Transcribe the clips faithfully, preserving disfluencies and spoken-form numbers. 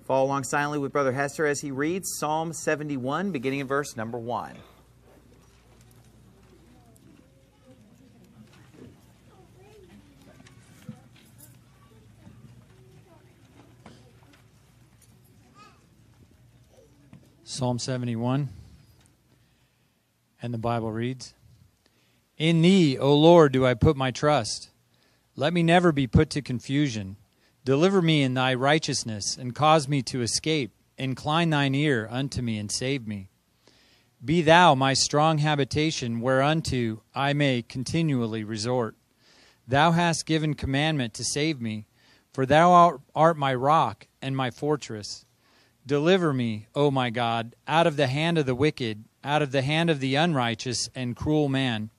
Follow along silently with Brother Hester as he reads Psalm seventy-one, beginning in verse number one. Psalm seventy-one, and the Bible reads, In Thee, O Lord, do I put my trust. Let me never be put to confusion. Deliver me in Thy righteousness, and cause me to escape. Incline Thine ear unto me, and save me. Be Thou my strong habitation, whereunto I may continually resort. Thou hast given commandment to save me, for Thou art my rock and my fortress. Deliver me, O my God, out of the hand of the wicked, out of the hand of the unrighteous and cruel man.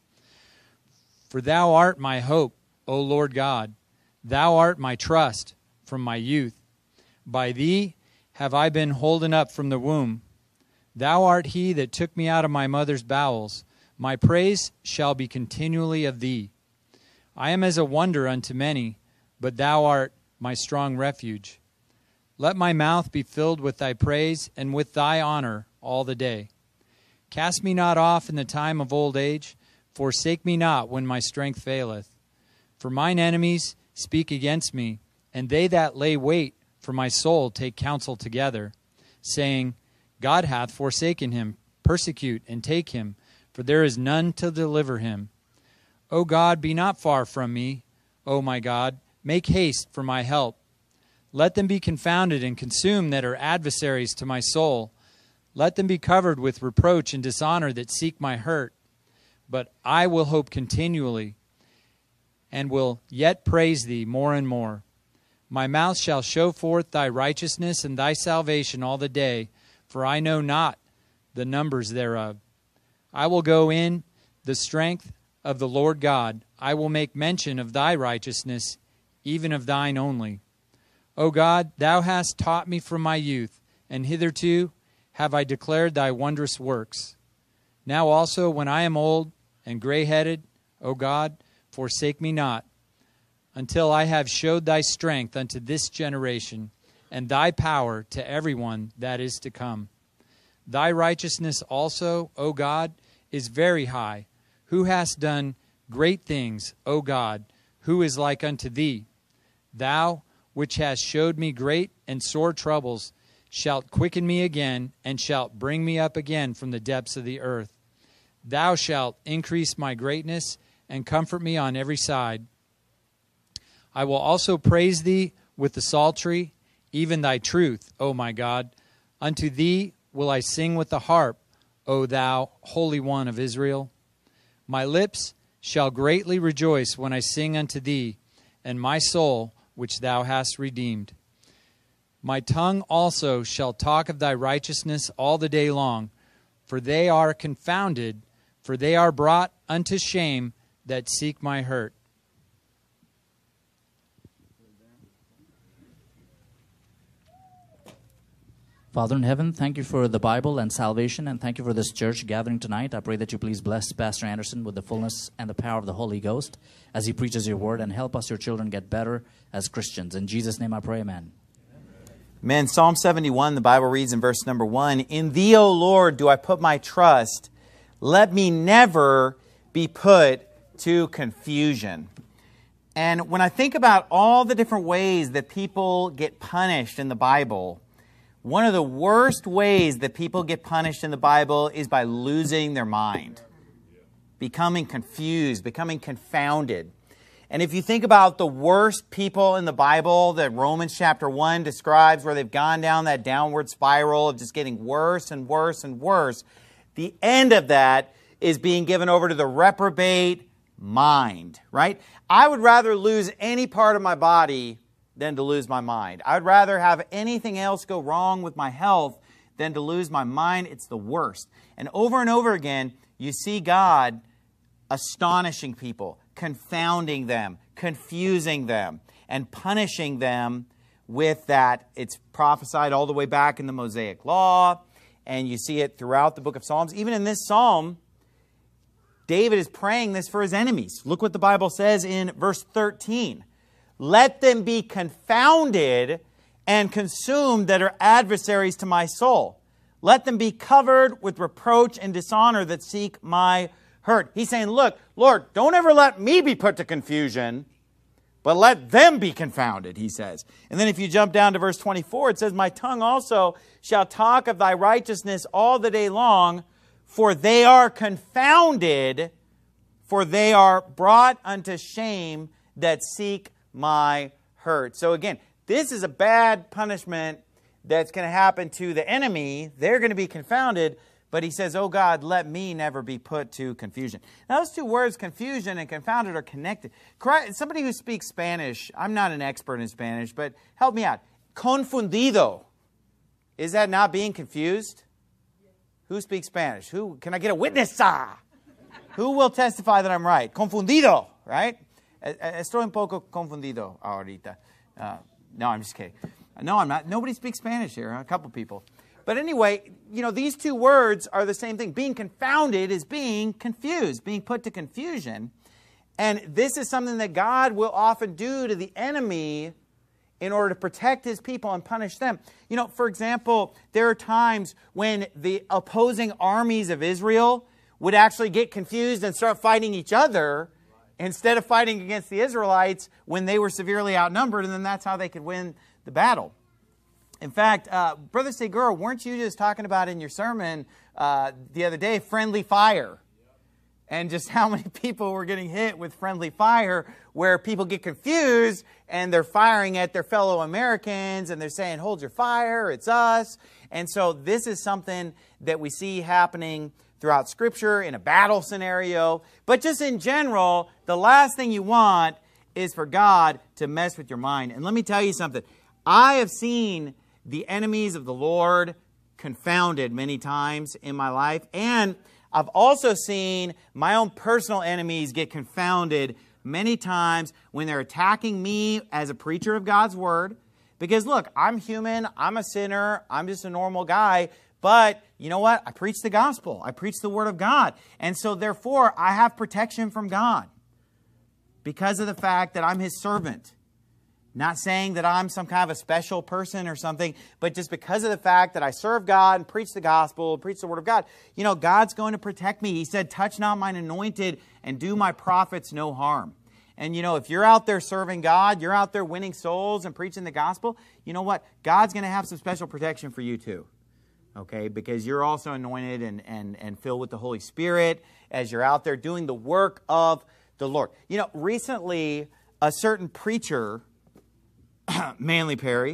For Thou art my hope, O Lord God. Thou art my trust from my youth. By Thee have I been holden up from the womb. Thou art He that took me out of my mother's bowels. My praise shall be continually of Thee. I am as a wonder unto many, but Thou art my strong refuge. Let my mouth be filled with Thy praise and with Thy honor all the day. Cast me not off in the time of old age. Forsake me not when my strength faileth. For mine enemies speak against me, and they that lay wait for my soul take counsel together, saying, God hath forsaken him. Persecute and take him, for there is none to deliver him. O God, be not far from me. O my God, make haste for my help. Let them be confounded and consumed that are adversaries to my soul. Let them be covered with reproach and dishonor that seek my hurt. But I will hope continually, and will yet praise Thee more and more. My mouth shall show forth Thy righteousness and Thy salvation all the day, for I know not the numbers thereof. I will go in the strength of the Lord God. I will make mention of Thy righteousness, even of Thine only. O God, Thou hast taught me from my youth, and hitherto have I declared Thy wondrous works. Now also, when I am old and gray-headed, O God, forsake me not, until I have showed Thy strength unto this generation, and Thy power to everyone that is to come. Thy righteousness also, O God, is very high. Who hast done great things, O God, who is like unto Thee? Thou, which hast showed me great and sore troubles, shalt quicken me again, and shalt bring me up again from the depths of the earth. Thou shalt increase my greatness, and comfort me on every side. I will also praise Thee with the psaltery, even Thy truth, O my God. Unto Thee will I sing with the harp, O Thou, Holy One of Israel. My lips shall greatly rejoice when I sing unto Thee, and my soul, which Thou hast redeemed. My tongue also shall talk of Thy righteousness all the day long, for they are confounded, for they are brought unto shame that seek my hurt. Father in heaven, thank You for the Bible and salvation, and thank You for this church gathering tonight. I pray that You please bless Pastor Anderson with the fullness and the power of the Holy Ghost as he preaches Your word, and help us, Your children, get better as Christians. In Jesus' name I pray, amen. Amen. Psalm seventy-one, the Bible reads in verse number one, In Thee, O Lord, do I put my trust. Let me never be put to confusion. And when I think about all the different ways that people get punished in the Bible, one of the worst ways that people get punished in the Bible is by losing their mind, becoming confused, becoming confounded. And if you think about the worst people in the Bible that Romans chapter one describes, where they've gone down that downward spiral of just getting worse and worse and worse, the end of that is being given over to the reprobate mind, right? I would rather lose any part of my body than to lose my mind. I would rather have anything else go wrong with my health than to lose my mind. It's the worst. And over and over again, you see God astonishing people, confounding them, confusing them, and punishing them with that. It's prophesied all the way back in the Mosaic Law, and you see it throughout the book of Psalms. Even in this psalm, David is praying this for his enemies. Look what the Bible says in verse thirteen. Let them be confounded and consumed that are adversaries to my soul. Let them be covered with reproach and dishonor that seek my hurt. He's saying, look, Lord, don't ever let me be put to confusion, but let them be confounded, he says. And then if you jump down to verse twenty-four, it says, my tongue also shall talk of thy righteousness all the day long, for they are confounded, for they are brought unto shame that seek my hurt. So again, this is a bad punishment that's going to happen to the enemy. They're going to be confounded. But he says, oh God, let me never be put to confusion. Now those two words, confusion and confounded, are connected. Somebody who speaks Spanish, I'm not an expert in Spanish, but help me out. Confundido. Is that not being confused? Who speaks Spanish? Who? Can I get a witness? Ah! Who will testify that I'm right? Confundido, right? Estoy un poco confundido ahorita. Uh, no, I'm just kidding. No, I'm not. Nobody speaks Spanish here. A couple people. But anyway, you know, these two words are the same thing. Being confounded is being confused, being put to confusion. And this is something that God will often do to the enemy in order to protect his people and punish them. You know, for example, there are times when the opposing armies of Israel would actually get confused and start fighting each other instead of fighting against the Israelites when they were severely outnumbered, and then that's how they could win the battle. In fact, uh, Brother Segura, weren't you just talking about in your sermon uh, the other day, friendly fire? And just how many people were getting hit with friendly fire, where people get confused and they're firing at their fellow Americans and they're saying, hold your fire, it's us. And so this is something that we see happening throughout Scripture in a battle scenario. But just in general, the last thing you want is for God to mess with your mind. And let me tell you something. I have seen the enemies of the Lord confounded many times in my life. And I've also seen my own personal enemies get confounded many times when they're attacking me as a preacher of God's Word. Because look, I'm human, I'm a sinner, I'm just a normal guy. But you know what? I preach the gospel. I preach the Word of God. And so therefore, I have protection from God because of the fact that I'm His servant. Not saying that I'm some kind of a special person or something, but just because of the fact that I serve God and preach the gospel, preach the Word of God, you know, God's going to protect me. He said, touch not mine anointed and do my prophets no harm. And, you know, if you're out there serving God, you're out there winning souls and preaching the gospel, you know what? God's going to have some special protection for you too. Okay, because you're also anointed and, and, and filled with the Holy Spirit as you're out there doing the work of the Lord. You know, recently, a certain preacher, Manly Perry,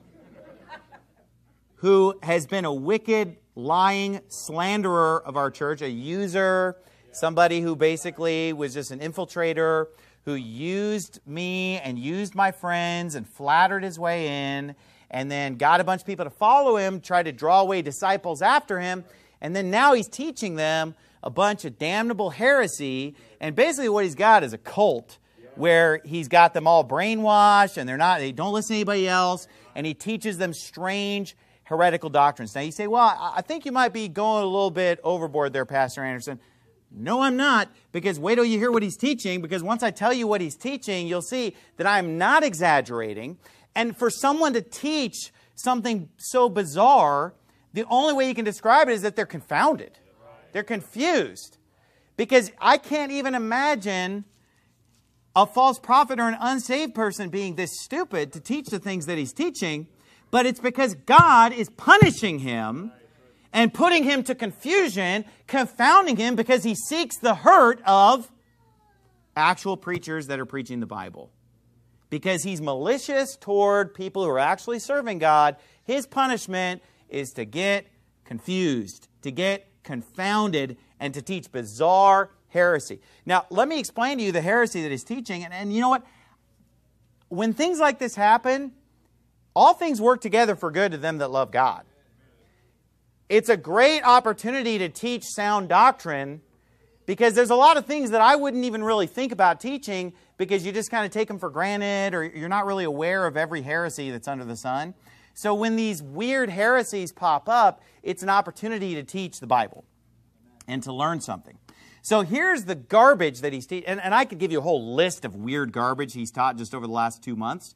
who has been a wicked, lying slanderer of our church, a user, somebody who basically was just an infiltrator, who used me and used my friends and flattered his way in, and then got a bunch of people to follow him, tried to draw away disciples after him, and then now he's teaching them a bunch of damnable heresy, and basically what he's got is a cult where he's got them all brainwashed and they're not, they don't listen to anybody else, and he teaches them strange heretical doctrines. Now you say, well, I think you might be going a little bit overboard there, Pastor Anderson. No, I'm not, because wait till you hear what he's teaching, because once I tell you what he's teaching, you'll see that I'm not exaggerating. And for someone to teach something so bizarre, the only way you can describe it is that they're confounded. They're confused. Because I can't even imagine a false prophet or an unsaved person being this stupid to teach the things that he's teaching, but it's because God is punishing him and putting him to confusion, confounding him because he seeks the hurt of actual preachers that are preaching the Bible. Because he's malicious toward people who are actually serving God, his punishment is to get confused, to get confounded, and to teach bizarre heresy. Now, let me explain to you the heresy that he's teaching. And, and you know what? When things like this happen, all things work together for good to them that love God. It's a great opportunity to teach sound doctrine, because there's a lot of things that I wouldn't even really think about teaching because you just kind of take them for granted, or you're not really aware of every heresy that's under the sun. So when these weird heresies pop up, it's an opportunity to teach the Bible and to learn something. So here's the garbage that he's teaching. And, and I could give you a whole list of weird garbage he's taught just over the last two months.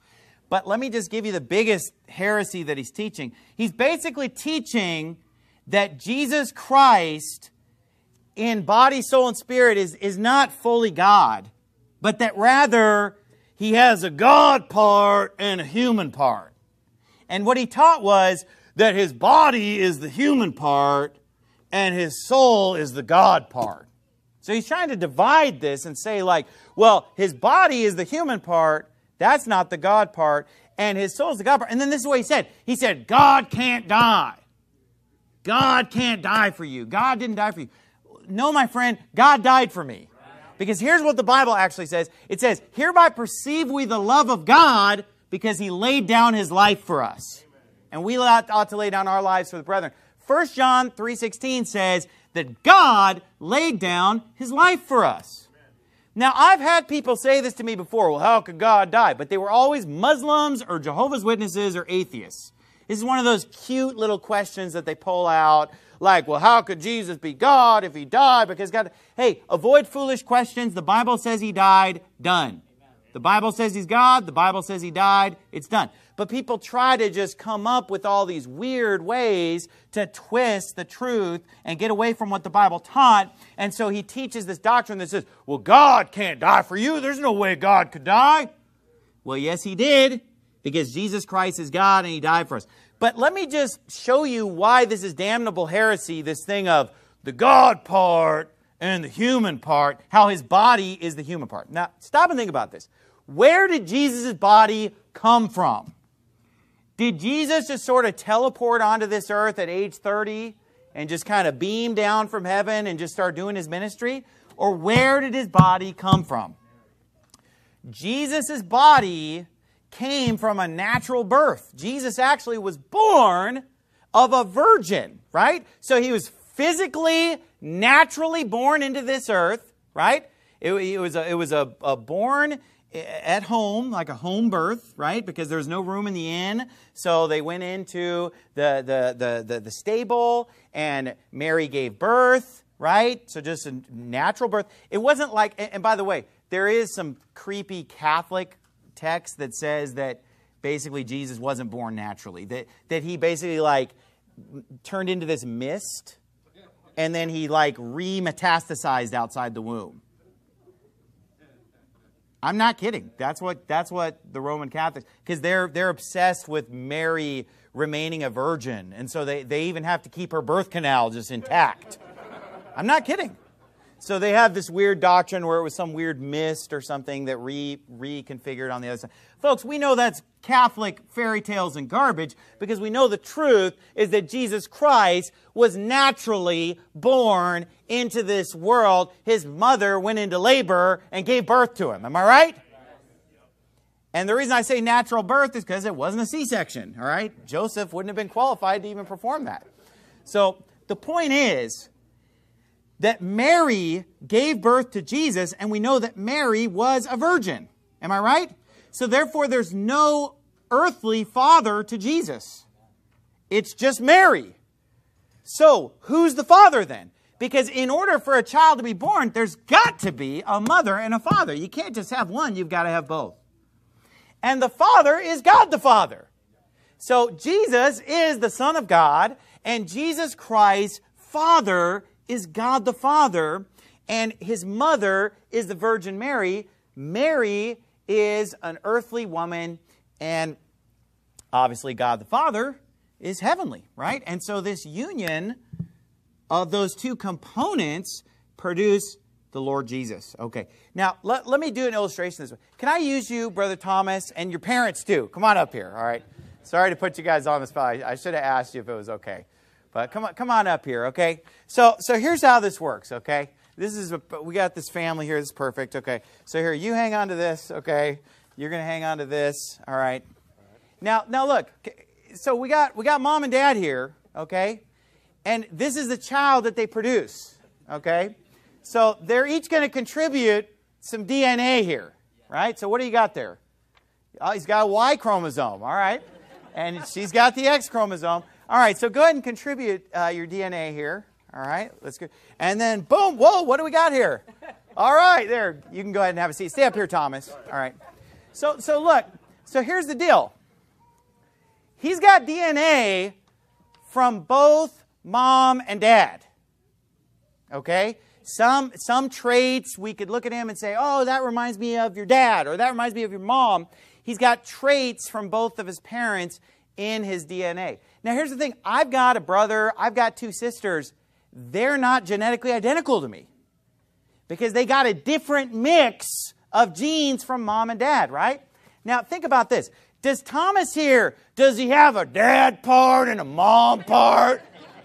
But let me just give you the biggest heresy that he's teaching. He's basically teaching that Jesus Christ in body, soul, and spirit is, is not fully God, but that rather he has a God part and a human part. And what he taught was that his body is the human part and his soul is the God part. So he's trying to divide this and say like, well, his body is the human part, that's not the God part, and his soul is the God part. And then this is what he said. He said, God can't die. God can't die for you. God didn't die for you. No, my friend, God died for me. Because here's what the Bible actually says. It says, hereby perceive we the love of God because he laid down his life for us. And we ought, ought to lay down our lives for the brethren. First John three sixteen says that God laid down his life for us. Now, I've had people say this to me before. Well, how could God die? But they were always Muslims or Jehovah's Witnesses or atheists. This is one of those cute little questions that they pull out. Like, well, how could Jesus be God if he died? Because God... Hey, avoid foolish questions. The Bible says he died. Done. The Bible says he's God. The Bible says he died. It's done. But people try to just come up with all these weird ways to twist the truth and get away from what the Bible taught. And so he teaches this doctrine that says, well, God can't die for you. There's no way God could die. Well, yes, he did, because Jesus Christ is God and he died for us. But let me just show you why this is damnable heresy, this thing of the God part and the human part, how his body is the human part. Now, stop and think about this. Where did Jesus' body come from? Did Jesus just sort of teleport onto this earth at age thirty and just kind of beam down from heaven and just start doing his ministry? Or where did his body come from? Jesus' body came from a natural birth. Jesus actually was born of a virgin, right? So he was physically, naturally born into this earth, right? It, it was a, it was a, a born at home, like a home birth, right? Because there was no room in the inn. So they went into the, the, the, the, the stable and Mary gave birth, right? So just a natural birth. It wasn't like, and by the way, there is some creepy Catholic text that says that basically Jesus wasn't born naturally. That, that he basically like turned into this mist and then he like re-metastasized outside the womb. I'm not kidding. That's what that's what the Roman Catholics, because they're they're obsessed with Mary remaining a virgin, and so they, they even have to keep her birth canal just intact. I'm not kidding. So they have this weird doctrine where it was some weird mist or something that re reconfigured on the other side. Folks, we know that's Catholic fairy tales and garbage, because we know the truth is that Jesus Christ was naturally born into this world. His mother went into labor and gave birth to him. Am I right? And the reason I say natural birth is because it wasn't a C-section. All right? Joseph wouldn't have been qualified to even perform that. So the point is that Mary gave birth to Jesus, and we know that Mary was a virgin. Am I right? So therefore, there's no earthly father to Jesus. It's just Mary. So who's the father then? Because in order for a child to be born, there's got to be a mother and a father. You can't just have one, you've got to have both. And the Father is God the Father. So Jesus is the Son of God, and Jesus Christ's Father is God the Father, and his mother is the Virgin Mary. Mary is an earthly woman, and obviously God the Father is heavenly, right? And so this union of those two components produce the Lord Jesus. Okay, now let, let me do an illustration this way. Can I use you, Brother Thomas, and your parents too? Come on up here, all right? Sorry to put you guys on the spot. I, I should have asked you if it was okay. But come on, come on up here, okay? So, so here's how this works, okay? This is a, we got this family here. This is perfect, okay? So here, you hang on to this, okay? You're going to hang on to this, all right? Now, now look. So we got we got mom and dad here, okay? And this is the child that they produce, okay? So they're each going to contribute some D N A here, right? So what do you got there? Oh, he's got a Y chromosome, all right? And she's got the X chromosome. All right, so go ahead and contribute uh, your D N A here. All right, let's go. And then, boom, whoa, what do we got here? All right, there. You can go ahead and have a seat. Stay up here, Thomas. All right. So, so look, So here's the deal. He's got D N A from both mom and dad. Okay? Some, some traits, we could look at him and say, oh, that reminds me of your dad, or that reminds me of your mom. He's got traits from both of his parents in his D N A. Now, here's the thing. I've got a brother. I've got two sisters. They're not genetically identical to me because they got a different mix of genes from mom and dad, right? Now, think about this. Does Thomas here, does he have a dad part and a mom part?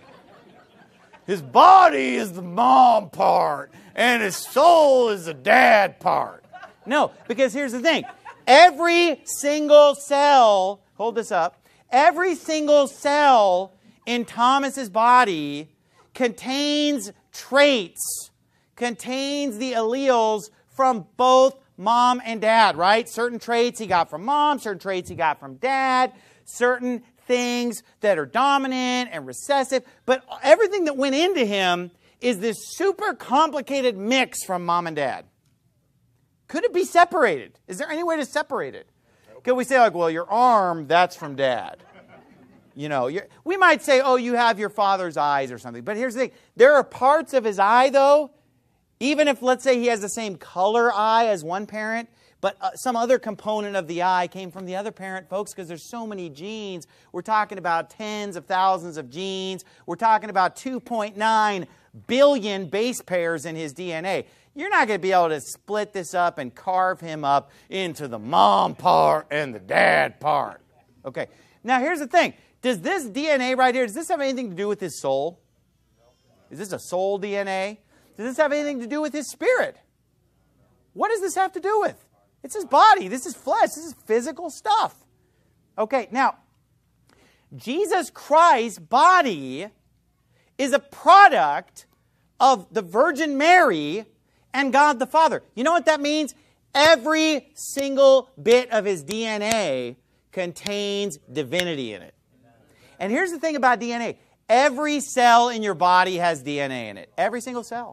His body is the mom part, and his soul is the dad part. No, because here's the thing. Every single cell, hold this up, every single cell in Thomas's body contains traits, contains the alleles from both mom and dad, right? Certain traits he got from mom, certain traits he got from dad, certain things that are dominant and recessive. But everything that went into him is this super complicated mix from mom and dad. Could it be separated? Is there any way to separate it? Could we say, like, well, your arm, that's from dad? You know, you're, we might say, oh, you have your father's eyes or something. But here's the thing. There are parts of his eye, though, even if, let's say, he has the same color eye as one parent, but uh, some other component of the eye came from the other parent, folks, because there's so many genes. We're talking about tens of thousands of genes. We're talking about two point nine billion base pairs in his D N A. You're not going to be able to split this up and carve him up into the mom part and the dad part. Okay. Now, here's the thing. Does this D N A right here, does this have anything to do with his soul? Is this a soul D N A? Does this have anything to do with his spirit? What does this have to do with? It's his body. This is flesh. This is physical stuff. Okay, now, Jesus Christ's body is a product of the Virgin Mary and God the Father. You know what that means? Every single bit of his D N A contains divinity in it. And here's the thing about D N A. Every cell in your body has D N A in it. Every single cell.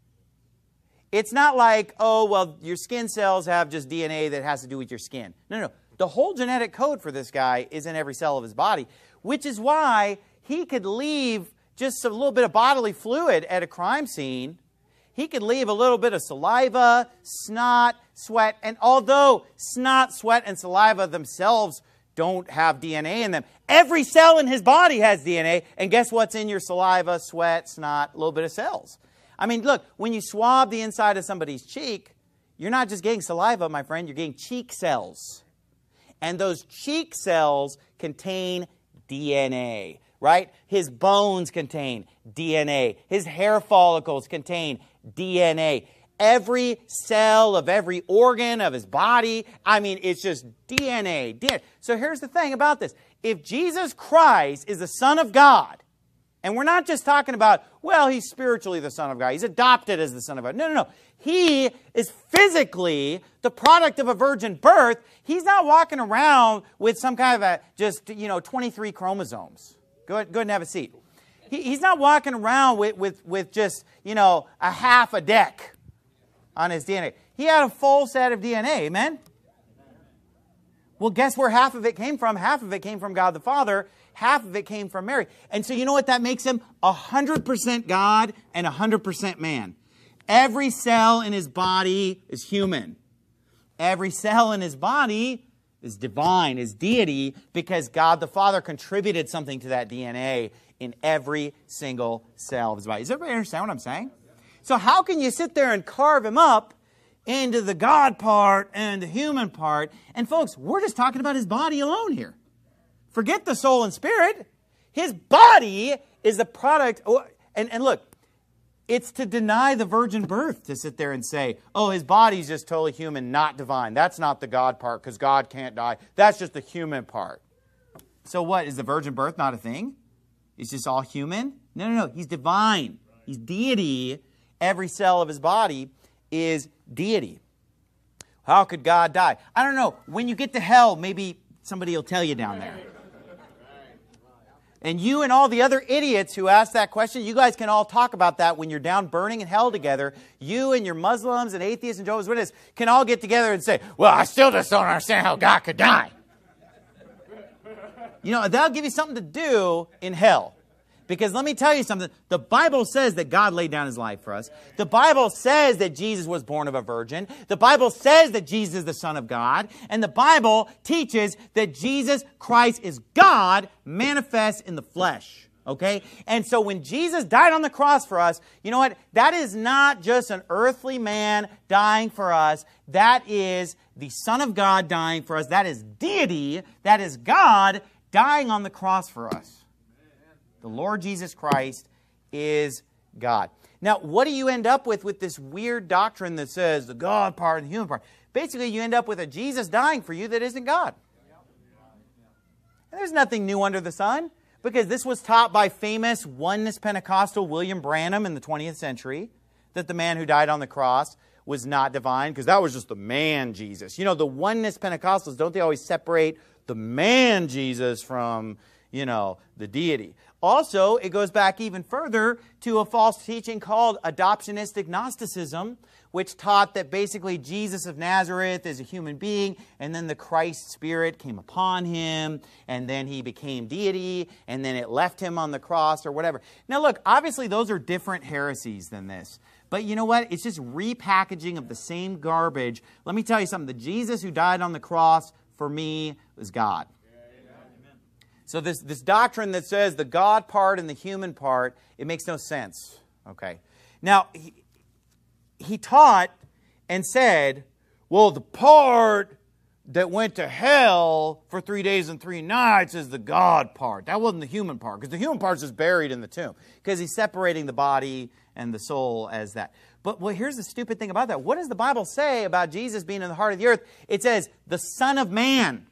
It's not like, oh, well, your skin cells have just D N A that has to do with your skin. No, no. The whole genetic code for this guy is in every cell of his body, which is why he could leave just a little bit of bodily fluid at a crime scene. He could leave a little bit of saliva, snot, sweat. And although snot, sweat, and saliva themselves don't have D N A in them, every cell in his body has D N A. And guess what's in your saliva, sweat, snot? A little bit of cells. I mean, look, when you swab the inside of somebody's cheek, you're not just getting saliva, my friend, you're getting cheek cells. And those cheek cells contain D N A, right? His bones contain D N A. His hair follicles contain D N A. Every cell of every organ of his body, I mean, it's just D N A. D N A. So here's the thing about this. If Jesus Christ is the Son of God, and we're not just talking about, well, he's spiritually the Son of God. He's adopted as the Son of God. No, no, no. He is physically the product of a virgin birth. He's not walking around with some kind of a just, you know, twenty-three chromosomes. Go ahead, go ahead and have a seat. He, he's not walking around with, with, with just, you know, a half a deck on his D N A. He had a full set of D N A, amen? Well, guess where half of it came from? Half of it came from God the Father. Half of it came from Mary. And so you know what that makes him? one hundred percent God and one hundred percent man. Every cell in his body is human. Every cell in his body is divine, is deity, because God the Father contributed something to that D N A in every single cell of his body. Does everybody understand what I'm saying? So how can you sit there and carve him up into the God part and the human part? And folks, we're just talking about his body alone here. Forget the soul and spirit. His body is the product. And, and look, it's to deny the virgin birth to sit there and say, oh, his body's just totally human, not divine. That's not the God part because God can't die. That's just the human part. So what? Is the virgin birth not a thing? It's just all human? No, no, no. He's divine. He's deity. Every cell of his body is deity. How could God die? I don't know. When you get to hell, maybe somebody will tell you down there. And you and all the other idiots who ask that question, you guys can all talk about that when you're down burning in hell together. You and your Muslims and atheists and Jehovah's Witnesses can all get together and say, well, I still just don't understand how God could die. You know, that'll give you something to do in hell. Because let me tell you something. The Bible says that God laid down His life for us. The Bible says that Jesus was born of a virgin. The Bible says that Jesus is the Son of God. And the Bible teaches that Jesus Christ is God manifest in the flesh. Okay? And so when Jesus died on the cross for us, you know what? That is not just an earthly man dying for us. That is the Son of God dying for us. That is deity. That is God dying on the cross for us. The Lord Jesus Christ is God. Now, what do you end up with with this weird doctrine that says the God part and the human part? Basically, you end up with a Jesus dying for you that isn't God. And there's nothing new under the sun, because this was taught by famous oneness Pentecostal William Branham in the twentieth century, that the man who died on the cross was not divine, because that was just the man Jesus. You know, the oneness Pentecostals, don't they always separate the man Jesus from, you know, the deity? Also, it goes back even further to a false teaching called adoptionistic Gnosticism, which taught that basically Jesus of Nazareth is a human being, and then the Christ Spirit came upon Him, and then He became deity, and then it left Him on the cross or whatever. Now look, obviously those are different heresies than this. But you know what? It's just repackaging of the same garbage. Let me tell you something. The Jesus who died on the cross for me was God. So this, this doctrine that says the God part and the human part, it makes no sense. Okay. Now, he, he taught and said, well, the part that went to hell for three days and three nights is the God part. That wasn't the human part, because the human part is just buried in the tomb, because he's separating the body and the soul as that. But well, here's the stupid thing about that. What does the Bible say about Jesus being in the heart of the earth? It says, the Son of Man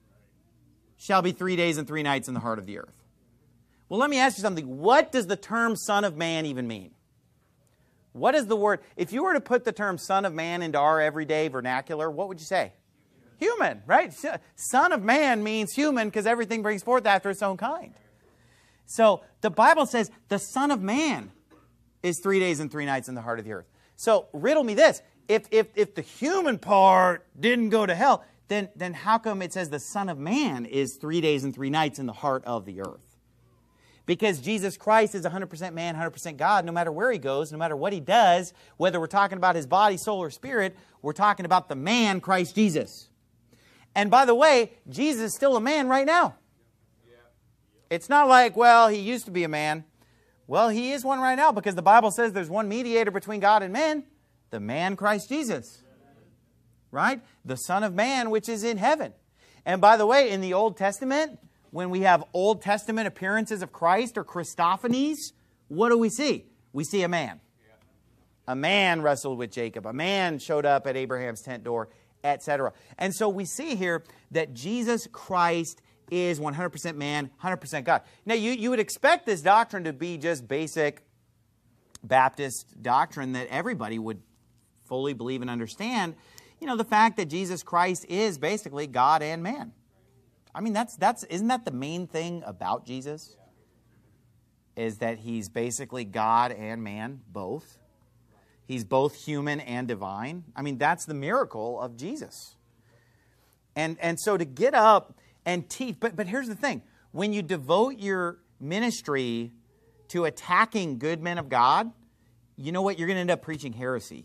shall be three days and three nights in the heart of the earth. Well, let me ask you something. What does the term Son of Man even mean? What is the word? If you were to put the term Son of Man into our everyday vernacular, what would you say? Human, right? Son of Man means human, because everything brings forth after its own kind. So the Bible says the Son of Man is three days and three nights in the heart of the earth. So riddle me this. If, if, if the human part didn't go to hell, Then, then how come it says the Son of Man is three days and three nights in the heart of the earth? Because Jesus Christ is one hundred percent man, one hundred percent God, no matter where He goes, no matter what He does, whether we're talking about His body, soul, or spirit, we're talking about the man, Christ Jesus. And by the way, Jesus is still a man right now. It's not like, well, He used to be a man. Well, He is one right now, because the Bible says there's one mediator between God and men, the man, Christ Jesus. Right? The Son of Man, which is in heaven. And by the way, in the Old Testament, when we have Old Testament appearances of Christ or Christophanies, what do we see? We see a man. A man wrestled with Jacob. A man showed up at Abraham's tent door, et cetera. And so we see here that Jesus Christ is one hundred percent man, one hundred percent God. Now, you, you would expect this doctrine to be just basic Baptist doctrine that everybody would fully believe and understand. You know, the fact that Jesus Christ is basically God and man. I mean, that's, that's, isn't that the main thing about Jesus? Is that He's basically God and man, both. He's both human and divine. I mean, that's the miracle of Jesus. And, and so to get up and teach, but, but here's the thing. When you devote your ministry to attacking good men of God, you know what? You're going to end up preaching heresy.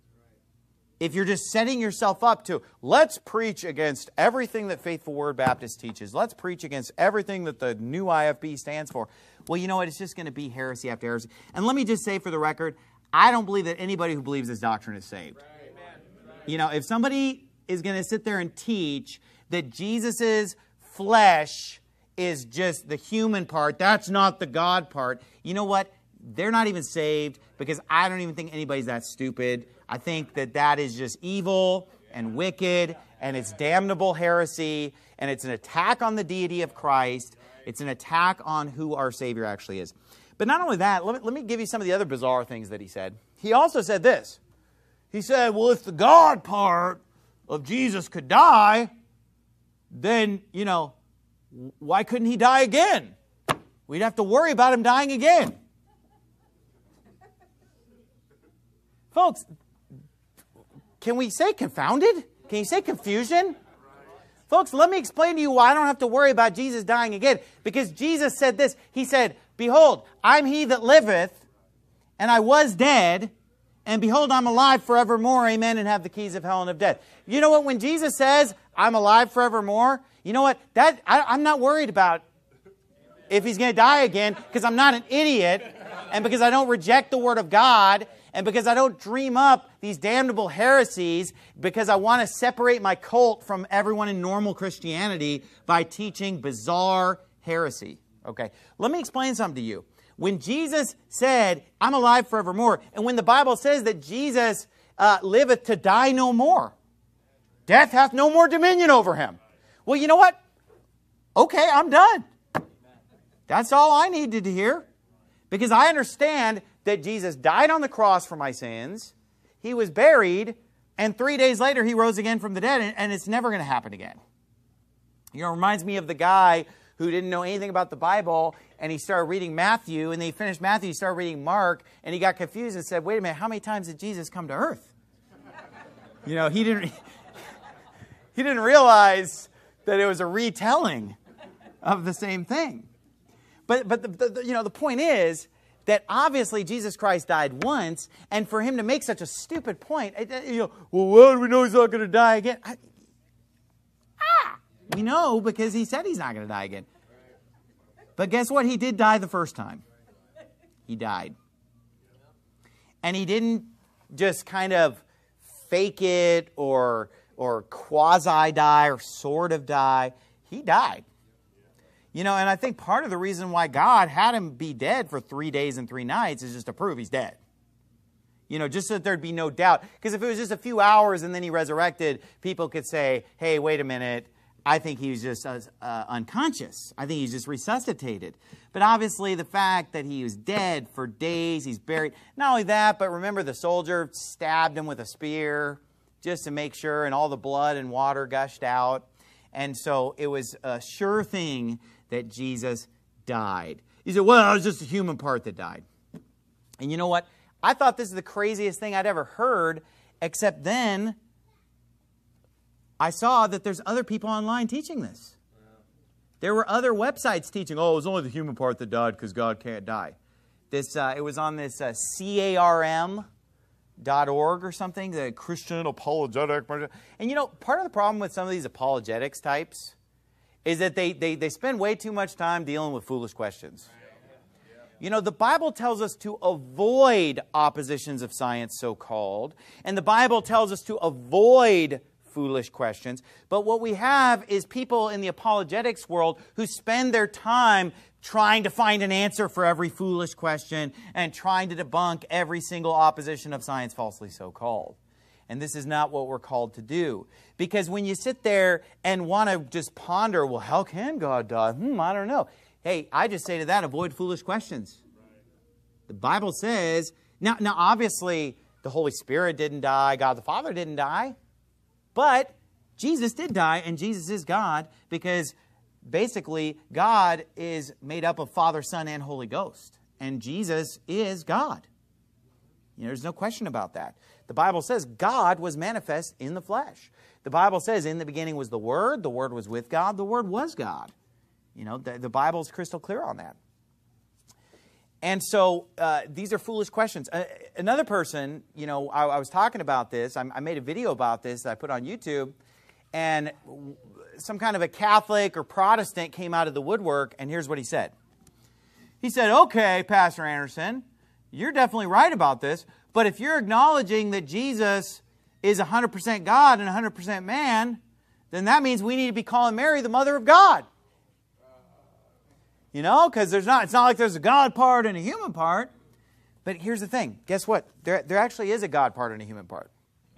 If you're just setting yourself up to, let's preach against everything that Faithful Word Baptist teaches. Let's preach against everything that the new I F B stands for. Well, you know what? It's just going to be heresy after heresy. And let me just say for the record, I don't believe that anybody who believes this doctrine is saved. You know, if somebody is going to sit there and teach that Jesus's flesh is just the human part, that's not the God part, you know what? They're not even saved, because I don't even think anybody's that stupid. I think that that is just evil and wicked, and it's damnable heresy, and it's an attack on the deity of Christ. It's an attack on who our Savior actually is. But not only that, let me, let me give you some of the other bizarre things that he said. He also said this. He said, well, if the God part of Jesus could die, then, you know, why couldn't He die again? We'd have to worry about Him dying again. Folks, can we say confounded? Can you say confusion? Folks, let me explain to you why I don't have to worry about Jesus dying again. Because Jesus said this. He said, behold, I'm he that liveth, and I was dead, and behold, I'm alive forevermore, amen, and have the keys of hell and of death. You know what? When Jesus says, I'm alive forevermore, you know what? That I, I'm not worried about if he's going to die again, because I'm not an idiot, and because I don't reject the Word of God, and because I don't dream up these damnable heresies, because I want to separate my cult from everyone in normal Christianity by teaching bizarre heresy. Okay, let me explain something to you. When Jesus said, I'm alive forevermore, and when the Bible says that Jesus uh, liveth to die no more, death hath no more dominion over him. Well, you know what? Okay, I'm done. That's all I needed to hear. Because I understand that Jesus died on the cross for my sins, he was buried, and three days later he rose again from the dead, and, and it's never going to happen again. You know, it reminds me of the guy who didn't know anything about the Bible, and he started reading Matthew, and then he finished Matthew, he started reading Mark, and he got confused and said, wait a minute, how many times did Jesus come to earth? You know, he didn't, he didn't realize that it was a retelling of the same thing. But, but the, the, you know, the point is that obviously Jesus Christ died once, and for him to make such a stupid point, you know, well, how do we know he's not going to die again? I, ah, we know because he said he's not going to die again. But guess what? He did die the first time. He died. And he didn't just kind of fake it or, or quasi-die or sort of die. He died. You know, and I think part of the reason why God had him be dead for three days and three nights is just to prove he's dead. You know, just so that there'd be no doubt. Because if it was just a few hours and then he resurrected, people could say, hey, wait a minute, I think he was just uh, unconscious. I think he's just resuscitated. But obviously the fact that he was dead for days, he's buried. Not only that, but remember the soldier stabbed him with a spear just to make sure, and all the blood and water gushed out. And so it was a sure thing that Jesus died. You said, well, it was just the human part that died. And you know what? I thought this is the craziest thing I'd ever heard, except then I saw that there's other people online teaching this. There were other websites teaching, oh, it was only the human part that died because God can't die. This, uh, it was on this uh, C A R M dot org or something, the Christian Apologetic. And you know, part of the problem with some of these apologetics types is that they, they, they spend way too much time dealing with foolish questions. You know, the Bible tells us to avoid oppositions of science, so-called. And the Bible tells us to avoid foolish questions. But what we have is people in the apologetics world who spend their time trying to find an answer for every foolish question and trying to debunk every single opposition of science, falsely so-called. And this is not what we're called to do. Because when you sit there and want to just ponder, well, how can God die? Hmm, I don't know. Hey, I just say to that, avoid foolish questions. The Bible says, now, now obviously, the Holy Spirit didn't die, God the Father didn't die, but Jesus did die, and Jesus is God, because basically, God is made up of Father, Son, and Holy Ghost. And Jesus is God. You know, there's no question about that. The Bible says God was manifest in the flesh. The Bible says in the beginning was the Word. The Word was with God. The Word was God. You know, the, the Bible is crystal clear on that. And so uh, these are foolish questions. Uh, another person, you know, I, I was talking about this. I, I made a video about this that I put on YouTube. And some kind of a Catholic or Protestant came out of the woodwork, and here's what he said. He said, okay, Pastor Anderson, you're definitely right about this, but if you're acknowledging that Jesus is one hundred percent God and one hundred percent man, then that means we need to be calling Mary the mother of God. You know, because there's not, it's not like there's a God part and a human part. But here's the thing. Guess what? There, there actually is a God part and a human part.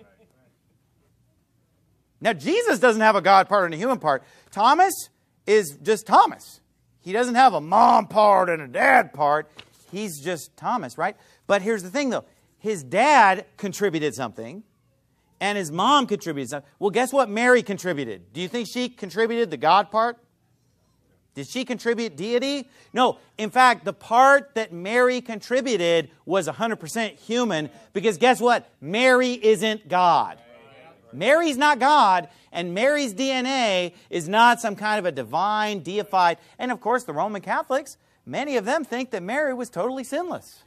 Now, Jesus doesn't have a God part and a human part. Thomas is just Thomas. He doesn't have a mom part and a dad part. He's just Thomas, right? But here's the thing, though. His dad contributed something, and his mom contributed something. Well, guess what Mary contributed? Do you think she contributed the God part? Did she contribute deity? No. In fact, the part that Mary contributed was one hundred percent human, because guess what? Mary isn't God. Mary's not God, and Mary's D N A is not some kind of a divine, deified. And of course, the Roman Catholics, many of them think that Mary was totally sinless,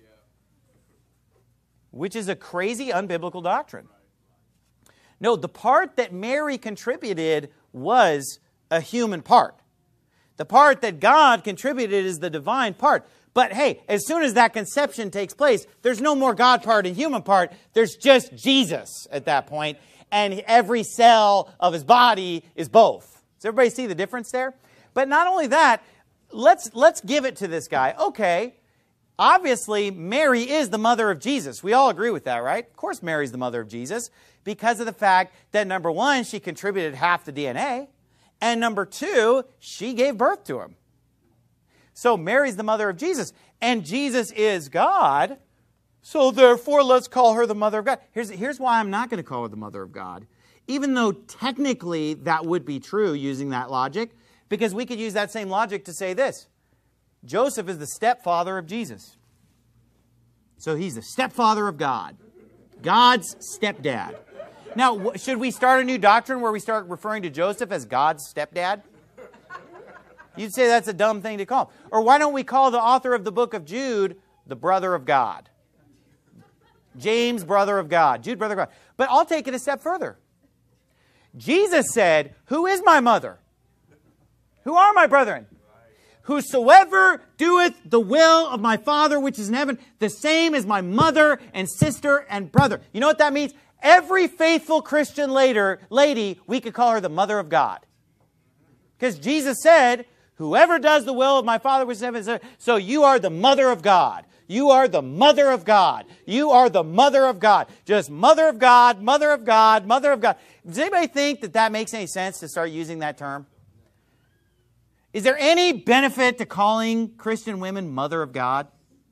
which is a crazy, unbiblical doctrine. No, the part that Mary contributed was a human part. The part that God contributed is the divine part. But hey, as soon as that conception takes place, there's no more God part and human part. There's just Jesus at that point. And every cell of his body is both. Does everybody see the difference there? But not only that, let's, let's give it to this guy. Okay, obviously Mary is the mother of Jesus. We all agree with that, right? Of course Mary's the mother of Jesus because of the fact that, number one, she contributed half the D N A. And number two, she gave birth to him. So Mary's the mother of Jesus. And Jesus is God. So therefore, let's call her the mother of God. Here's, here's why I'm not going to call her the mother of God. Even though technically that would be true using that logic. Because we could use that same logic to say this. Joseph is the stepfather of Jesus. So he's the stepfather of God. God's stepdad. Now, should we start a new doctrine where we start referring to Joseph as God's stepdad? You'd say that's a dumb thing to call him. Or why don't we call the author of the book of Jude the brother of God? James, brother of God. Jude, brother of God. But I'll take it a step further. Jesus said, who is my mother? Who are my brethren? Whosoever doeth the will of my Father which is in heaven, the same is my mother and sister and brother. You know what that means? Every faithful Christian later, lady, we could call her the mother of God. Because Jesus said, whoever does the will of my Father which is in heaven, so you are the mother of God. You are the mother of God. You are the mother of God. Just mother of God, mother of God, mother of God. Does anybody think that that makes any sense to start using that term? Is there any benefit to calling Christian women mother of God?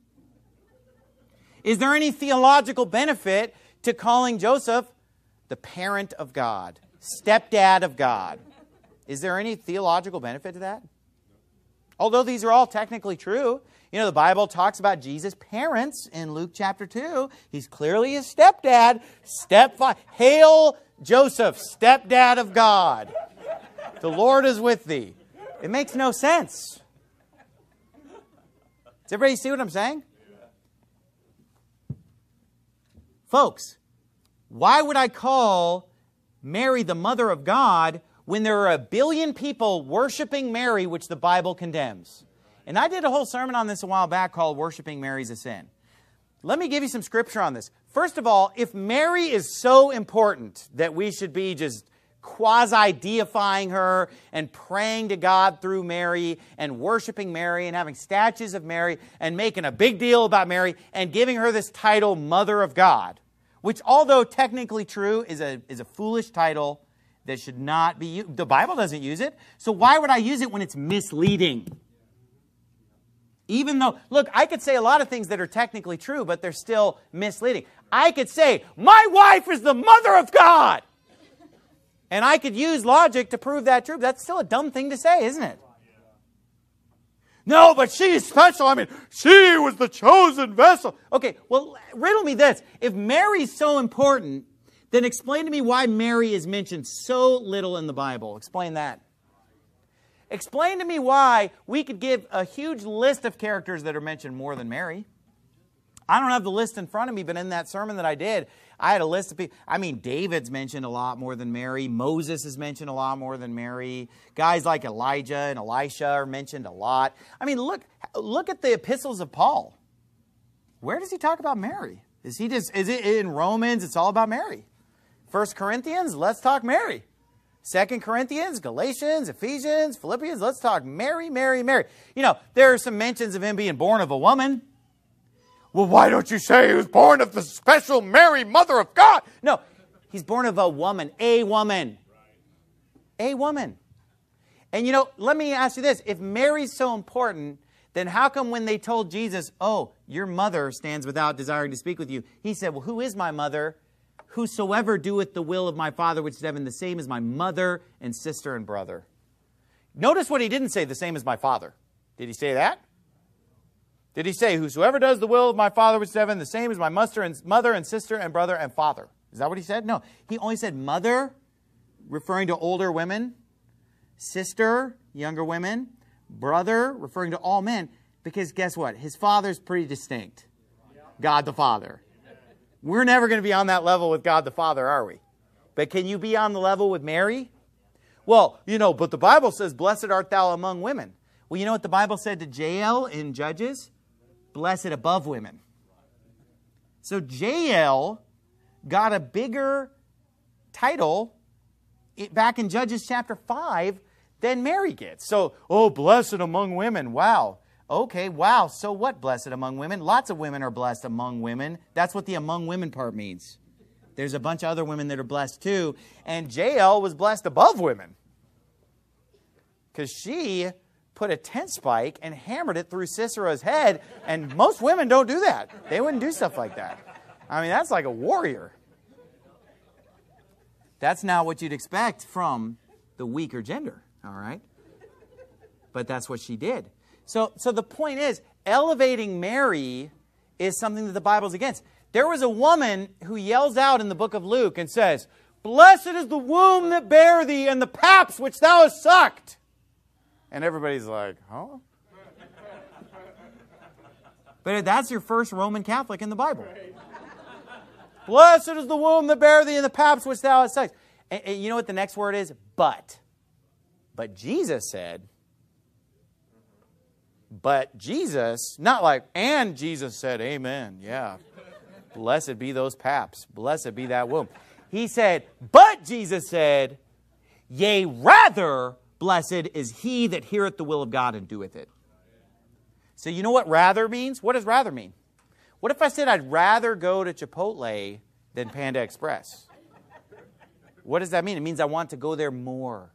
Is there any theological benefit to calling Joseph the parent of God, stepdad of God? Is there any theological benefit to that? Although these are all technically true. You know, the Bible talks about Jesus' parents in Luke chapter two. He's clearly his stepdad. Stepfather. Hail Joseph, stepdad of God. The Lord is with thee. It makes no sense. Does everybody see what I'm saying? Folks, why would I call Mary the mother of God when there are a billion people worshiping Mary, which the Bible condemns? And I did a whole sermon on this a while back called Worshiping Mary's a Sin. Let me give you some scripture on this. First of all, if Mary is so important that we should be just quasi-deifying her and praying to God through Mary and worshiping Mary and having statues of Mary and making a big deal about Mary and giving her this title, Mother of God, which although technically true is a, is a foolish title that should not be used. The Bible doesn't use it, so why would I use it when it's misleading? Even though, look, I could say a lot of things that are technically true, but they're still misleading. I could say, my wife is the mother of God. And I could use logic to prove that true. That's still a dumb thing to say, isn't it? No, but she's special. I mean, she was the chosen vessel. Okay, well, riddle me this. If Mary's so important, then explain to me why Mary is mentioned so little in the Bible. Explain that. Explain to me why we could give a huge list of characters that are mentioned more than Mary. I don't have the list in front of me, but in that sermon that I did, I had a list of people. I mean, David's mentioned a lot more than Mary. Moses is mentioned a lot more than Mary. Guys like Elijah and Elisha are mentioned a lot. I mean, look, look at the epistles of Paul. Where does he talk about Mary? Is he just, is it in Romans, it's all about Mary? First Corinthians, let's talk Mary. Second Corinthians, Galatians, Ephesians, Philippians, let's talk Mary, Mary, Mary. You know, there are some mentions of him being born of a woman. Well, why don't you say he was born of the special Mary, Mother of God? No, he's born of a woman, a woman. A woman. And you know, let me ask you this. If Mary's so important, then how come when they told Jesus, oh, your mother stands without desiring to speak with you, he said, well, who is my mother? Whosoever doeth the will of my Father which is in heaven, the same is my mother and sister and brother. Notice what he didn't say, the same as my Father. Did he say that? Did he say, whosoever does the will of my Father which is in heaven, the same is my mother and sister and brother and father? Is that what he said? No. He only said mother, referring to older women, sister, younger women, brother, referring to all men, because guess what? His father's pretty distinct. God the Father. We're never going to be on that level with God the Father, are we? But can you be on the level with Mary? Well, you know, but the Bible says, blessed art thou among women. Well, you know what the Bible said to Jael in Judges? Blessed above women. So Jael got a bigger title back in Judges chapter five than Mary gets. So, oh, blessed among women. Wow. Okay, wow. So what, blessed among women? Lots of women are blessed among women. That's what the among women part means. There's a bunch of other women that are blessed too. And Jael was blessed above women, because she put a tent spike and hammered it through Sisera's head. And most women don't do that. They wouldn't do stuff like that. I mean, that's like a warrior. That's not what you'd expect from the weaker gender, all right? But that's what she did. So, so the point is, elevating Mary is something that the Bible's against. There was a woman who yells out in the book of Luke and says, blessed is the womb that bare thee and the paps which thou hast sucked. And everybody's like, huh? But that's your first Roman Catholic in the Bible. Blessed is the womb that bare thee and the paps which thou hast sucked. And, and you know what the next word is? But. But Jesus said, but Jesus, not like, and Jesus said, amen, yeah. Blessed be those paps. Blessed be that womb. He said, but Jesus said, yea, rather blessed is he that heareth the will of God and doeth it. So you know what rather means? What does rather mean? What if I said I'd rather go to Chipotle than Panda Express? What does that mean? It means I want to go there more.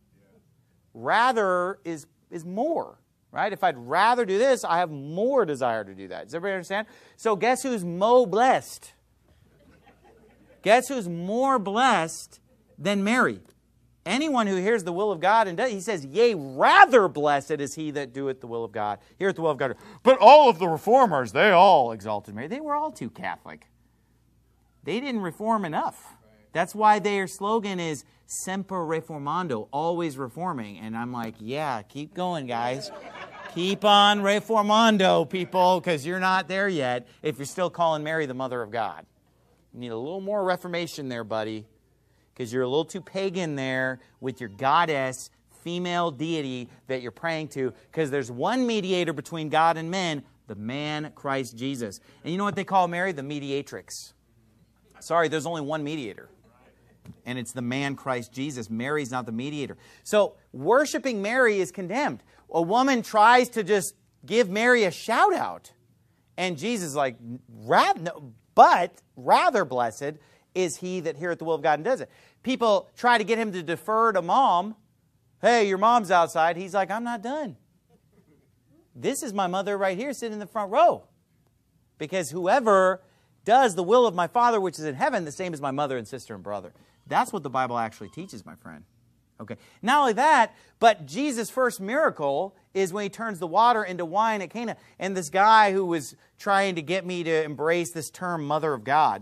Rather is, is more, right? If I'd rather do this, I have more desire to do that. Does everybody understand? So guess who's mo blessed? Guess who's more blessed than Mary? Anyone who hears the will of God and does, he says, yea, rather blessed is he that doeth the will of God. Heareth the will of God. But all of the reformers, they all exalted Mary. They were all too Catholic. They didn't reform enough. That's why their slogan is Semper Reformando, always reforming. And I'm like, yeah, keep going, guys. Keep on reformando, people, because you're not there yet if you're still calling Mary the Mother of God. You need a little more reformation there, buddy, because you're a little too pagan there with your goddess, female deity that you're praying to, because there's one mediator between God and men, the man Christ Jesus. And you know what they call Mary? The mediatrix. Sorry, there's only one mediator. And it's the man Christ Jesus. Mary's not the mediator. So worshiping Mary is condemned. A woman tries to just give Mary a shout out. And Jesus is like, rather, no, but rather blessed is he that heareth the will of God and does it. People try to get him to defer to mom. Hey, your mom's outside. He's like, I'm not done. This is my mother right here sitting in the front row. Because whoever does the will of my Father which is in heaven, the same as my mother and sister and brother. That's what the Bible actually teaches, my friend. Okay. Not only that, but Jesus' first miracle is when he turns the water into wine at Cana. And this guy who was trying to get me to embrace this term, Mother of God,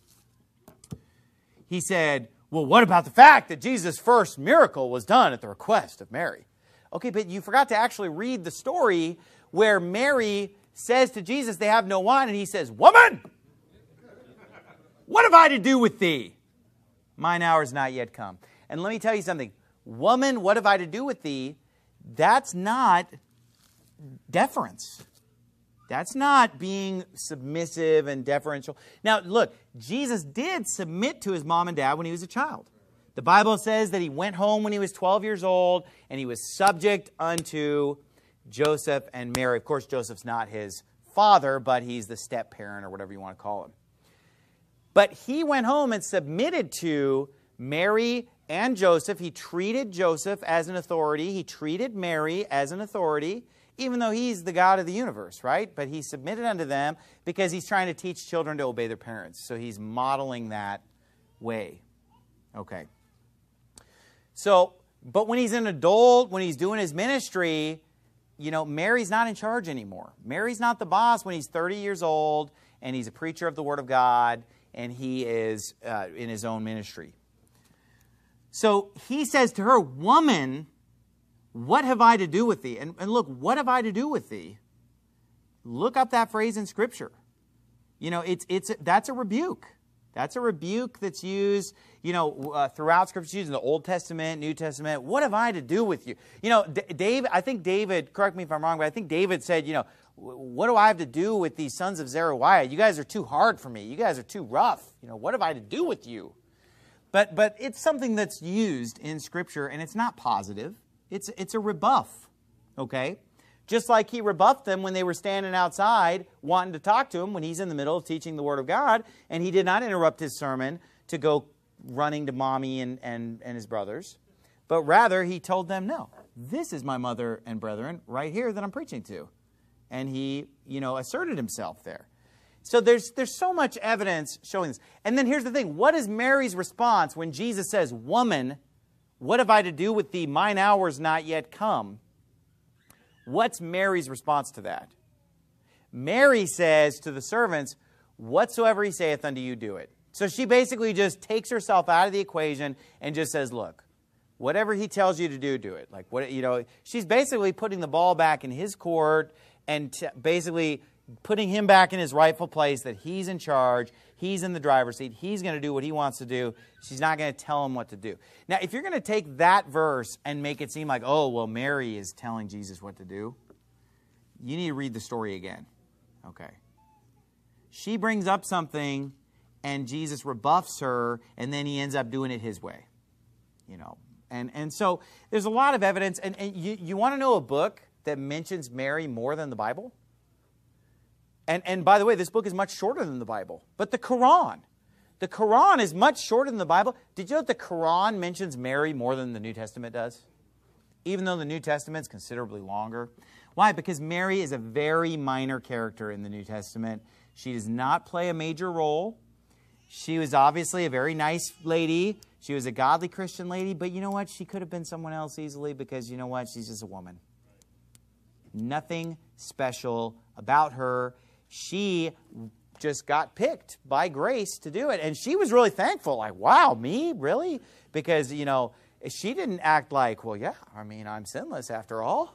he said, well, what about the fact that Jesus' first miracle was done at the request of Mary? Okay, but you forgot to actually read the story where Mary says to Jesus, they have no wine, and he says, woman, what have I to do with thee? Mine hour is not yet come. And let me tell you something. Woman, what have I to do with thee? That's not deference. That's not being submissive and deferential. Now, look, Jesus did submit to his mom and dad when he was a child. The Bible says that he went home when he was twelve years old, and he was subject unto Joseph and Mary. Of course, Joseph's not his father, but he's the step-parent or whatever you want to call him. But he went home and submitted to Mary and Joseph. He treated Joseph as an authority. He treated Mary as an authority, even though he's the God of the universe, right? But he submitted unto them because he's trying to teach children to obey their parents. So he's modeling that way. Okay. So, but when he's an adult, when he's doing his ministry, you know, Mary's not in charge anymore. Mary's not the boss when he's thirty years old and he's a preacher of the Word of God and he is uh, in his own ministry. So he says to her, woman, what have I to do with thee? And, and look, what have I to do with thee? Look up that phrase in Scripture. You know, it's it's that's a rebuke. That's a rebuke that's used, you know, uh, throughout Scripture, used in the Old Testament, New Testament. What have I to do with you? You know, D- David, I think David, correct me if I'm wrong, but I think David said, you know, what do I have to do with these sons of Zeruiah? You guys are too hard for me. You guys are too rough. You know, what have I to do with you? But but it's something that's used in Scripture, and it's not positive. It's it's a rebuff, okay? Just like he rebuffed them when they were standing outside wanting to talk to him when he's in the middle of teaching the Word of God, and he did not interrupt his sermon to go running to mommy and, and, and his brothers, but rather he told them, no, this is my mother and brethren right here that I'm preaching to. And he, you know, asserted himself there. So there's there's so much evidence showing this. And then here's the thing. What is Mary's response when Jesus says, woman, what have I to do with thee? Mine hour's not yet come. What's Mary's response to that? Mary says to the servants, whatsoever he saith unto you, do it. So she basically just takes herself out of the equation and just says, look, whatever he tells you to do, do it. Like, what, you know, she's basically putting the ball back in his court and t- basically putting him back in his rightful place, that he's in charge, he's in the driver's seat, he's going to do what he wants to do. She's not going to tell him what to do. Now, if you're going to take that verse and make it seem like, oh, well, Mary is telling Jesus what to do, you need to read the story again. Okay. She brings up something, and Jesus rebuffs her, and then he ends up doing it his way. You know, and, and so there's a lot of evidence, and, and you, you want to know a book that mentions Mary more than the Bible? And, and by the way, this book is much shorter than the Bible. But the Quran, the Quran is much shorter than the Bible. Did you know that the Quran mentions Mary more than the New Testament does? Even though the New Testament is considerably longer. Why? Because Mary is a very minor character in the New Testament. She does not play a major role. She was obviously a very nice lady. She was a godly Christian lady. But you know what? She could have been someone else easily because you know what? She's just a woman. Nothing special about her. She just got picked by grace to do it. And she was really thankful. Like, wow, me? Really? Because, you know, she didn't act like, well, yeah, I mean, I'm sinless after all.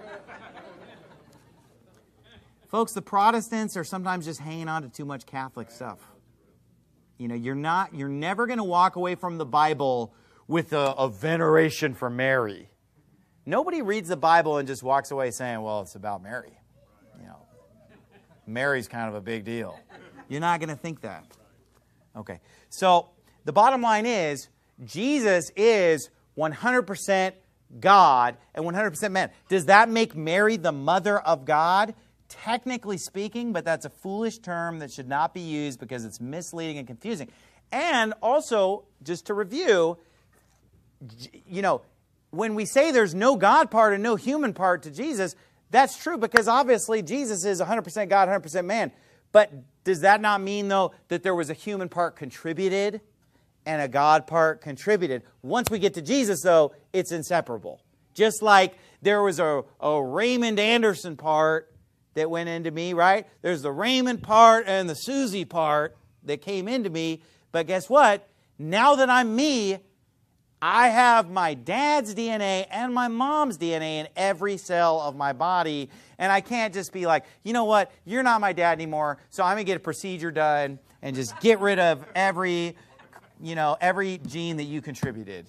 Folks, the Protestants are sometimes just hanging on to too much Catholic stuff. You know, you're not, you're never going to walk away from the Bible with a, a veneration for Mary. Nobody reads the Bible and just walks away saying, well, it's about Mary. You know, Mary's kind of a big deal. You're not going to think that. Okay. So the bottom line is Jesus is one hundred percent God and one hundred percent man. Does that make Mary the mother of God? Technically speaking, but that's a foolish term that should not be used because it's misleading and confusing. And also, just to review, you know, when we say there's no God part and no human part to Jesus, that's true because obviously Jesus is one hundred percent God, one hundred percent man. But does that not mean, though, that there was a human part contributed and a God part contributed? Once we get to Jesus, though, it's inseparable. Just like there was a, a Raymond Anderson part that went into me, right? There's the Raymond part and the Susie part that came into me. But guess what? Now that I'm me, I have my dad's D N A and my mom's D N A in every cell of my body. And I can't just be like, you know what? You're not my dad anymore, so I'm going to get a procedure done and just get rid of every, you know, every gene that you contributed.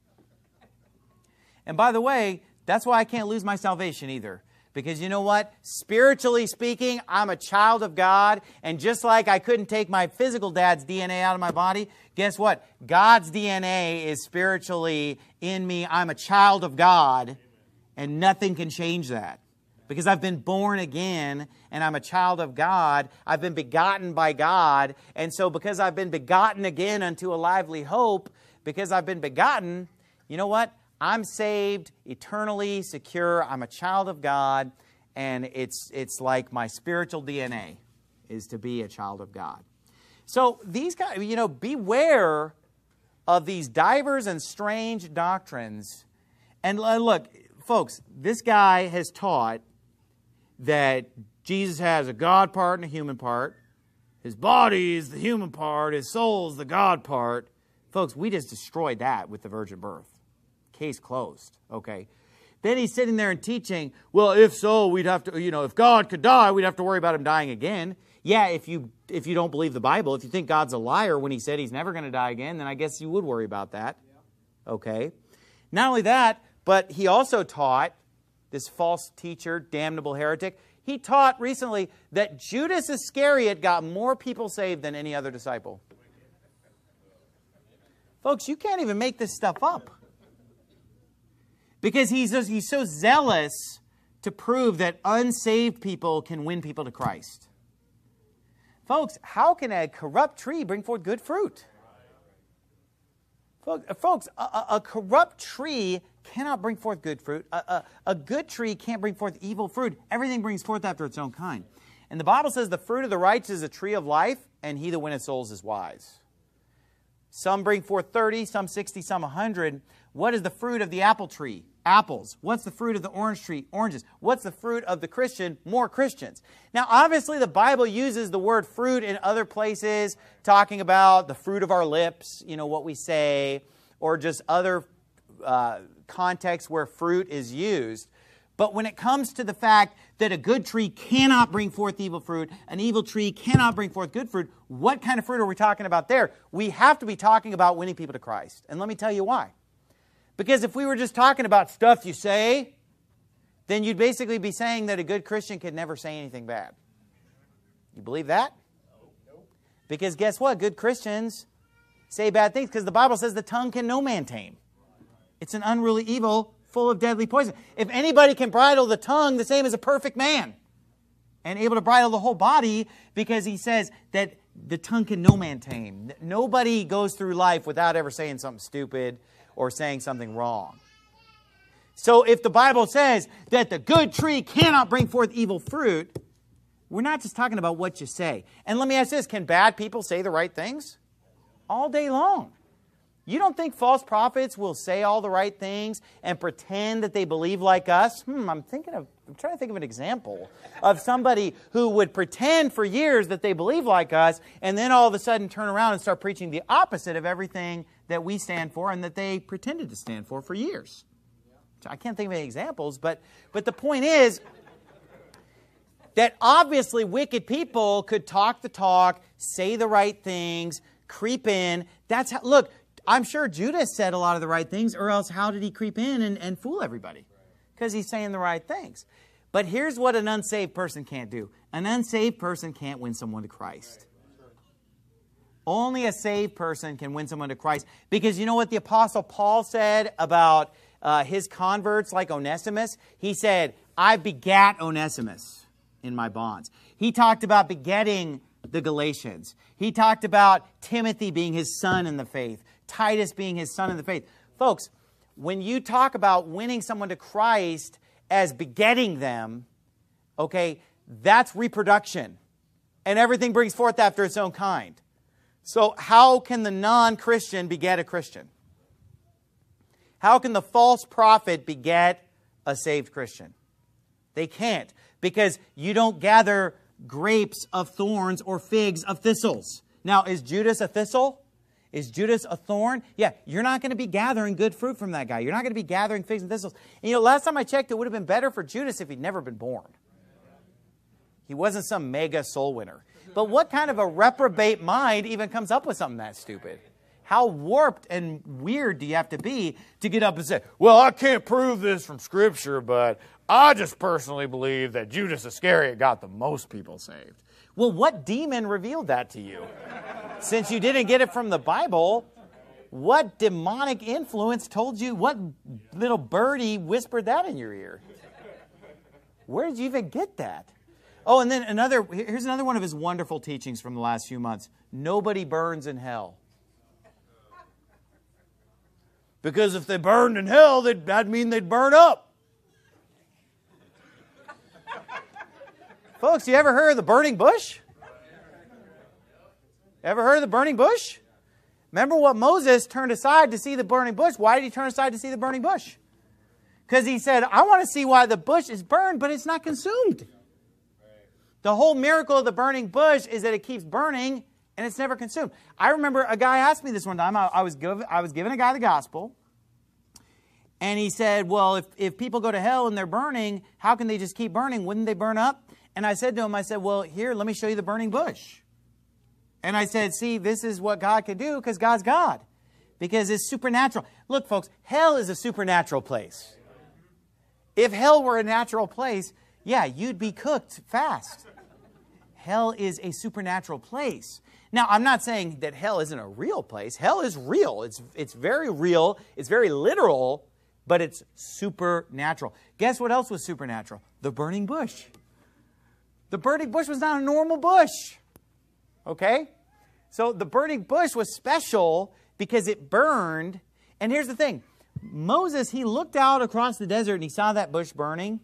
And by the way, that's why I can't lose my salvation either. Because you know what? Spiritually speaking, I'm a child of God. And just like I couldn't take my physical dad's D N A out of my body, guess what? God's D N A is spiritually in me. I'm a child of God. And nothing can change that. Because I've been born again and I'm a child of God. I've been begotten by God. And so because I've been begotten again unto a lively hope, because I've been begotten, you know what? I'm saved, eternally secure. I'm a child of God, and it's it's like my spiritual D N A is to be a child of God. So these guys, you know, beware of these divers and strange doctrines. And look, folks, this guy has taught that Jesus has a God part and a human part. his body is the human part, his soul is the God part. Folks, we just destroyed that with the virgin birth. Case closed, okay? Then he's sitting there and teaching, well, if so, we'd have to, you know, if God could die, we'd have to worry about him dying again. Yeah, if you if you don't believe the Bible, if you think God's a liar when he said he's never going to die again, then I guess you would worry about that. Okay? Not only that, but he also taught, this false teacher, damnable heretic, he taught recently that Judas Iscariot got more people saved than any other disciple. Folks, you can't even make this stuff up. Because he's, he's so zealous to prove that unsaved people can win people to Christ. Folks, how can a corrupt tree bring forth good fruit? Folks, a, a corrupt tree cannot bring forth good fruit. A, a, a good tree can't bring forth evil fruit. Everything brings forth after its own kind. And the Bible says the fruit of the righteous is a tree of life, and he that winneth souls is wise. Some bring forth thirty, some sixty, some one hundred. What is the fruit of the apple tree? Apples. What's the fruit of the orange tree? Oranges. What's the fruit of the Christian? More Christians. Now, obviously, the Bible uses the word fruit in other places, talking about the fruit of our lips, you know, what we say, or just other uh, contexts where fruit is used. But when it comes to the fact that a good tree cannot bring forth evil fruit, an evil tree cannot bring forth good fruit, what kind of fruit are we talking about there? We have to be talking about winning people to Christ. And let me tell you why. Because if we were just talking about stuff you say, then you'd basically be saying that a good Christian could never say anything bad. You believe that? Because guess what? Good Christians say bad things because the Bible says the tongue can no man tame. It's an unruly evil full of deadly poison. If anybody can bridle the tongue, the same as a perfect man. And able to bridle the whole body, because he says that the tongue can no man tame. Nobody goes through life without ever saying something stupid or saying something wrong. So if the Bible says that the good tree cannot bring forth evil fruit, we're not just talking about what you say. And let me ask this, can bad people say the right things? All day long. You don't think false prophets will say all the right things and pretend that they believe like us? Hmm, I'm thinking of, I'm trying to think of an example of somebody who would pretend for years that they believe like us and then all of a sudden turn around and start preaching the opposite of everything that we stand for and that they pretended to stand for for years. I can't think of any examples, but, but the point is that obviously wicked people could talk the talk, say the right things, creep in. That's how, look, I'm sure Judas said a lot of the right things, or else how did he creep in and, and fool everybody? Because he's saying the right things. But here's what an unsaved person can't do. An unsaved person can't win someone to Christ. Only a saved person can win someone to Christ. Because you know what the Apostle Paul said about uh, his converts like Onesimus? He said, I begat Onesimus in my bonds. He talked about begetting the Galatians. He talked about Timothy being his son in the faith. Titus being his son in the faith. Folks, when you talk about winning someone to Christ as begetting them, okay, that's reproduction. And everything brings forth after its own kind. So how can the non-Christian beget a Christian? How can the false prophet beget a saved Christian? They can't, because you don't gather grapes of thorns or figs of thistles. Now, is Judas a thistle? Is Judas a thorn? Yeah, you're not going to be gathering good fruit from that guy. You're not going to be gathering figs and thistles. And, you know, last time I checked, it would have been better for Judas if he'd never been born. He wasn't some mega soul winner. But what kind of a reprobate mind even comes up with something that stupid? How warped and weird do you have to be to get up and say, well, I can't prove this from Scripture, but I just personally believe that Judas Iscariot got the most people saved. Well, what demon revealed that to you? Since you didn't get it from the Bible, what demonic influence told you, what little birdie whispered that in your ear? Where did you even get that? Oh, and then another, here's another one of his wonderful teachings from the last few months. Nobody burns in hell. Because if they burned in hell, that'd mean they'd burn up. Folks, you ever heard of the burning bush? Ever heard of the burning bush? Remember what Moses turned aside to see the burning bush? Why did he turn aside to see the burning bush? Because he said, I want to see why the bush is burned, but it's not consumed. The whole miracle of the burning bush is that it keeps burning and it's never consumed. I remember a guy asked me this one time. I, I was giv- I was giving a guy the gospel. And he said, well, if, if people go to hell and they're burning, how can they just keep burning? Wouldn't they burn up? And I said to him, I said, well, here, let me show you the burning bush. And I said, see, this is what God can do because God's God. Because it's supernatural. Look, folks, hell is a supernatural place. If hell were a natural place, yeah, you'd be cooked fast. Hell is a supernatural place. Now, I'm not saying that hell isn't a real place. Hell is real. It's, it's very real. It's very literal, but it's supernatural. Guess what else was supernatural? The burning bush. The burning bush was not a normal bush. Okay? So the burning bush was special because it burned. And here's the thing. Moses, he looked out across the desert and he saw that bush burning.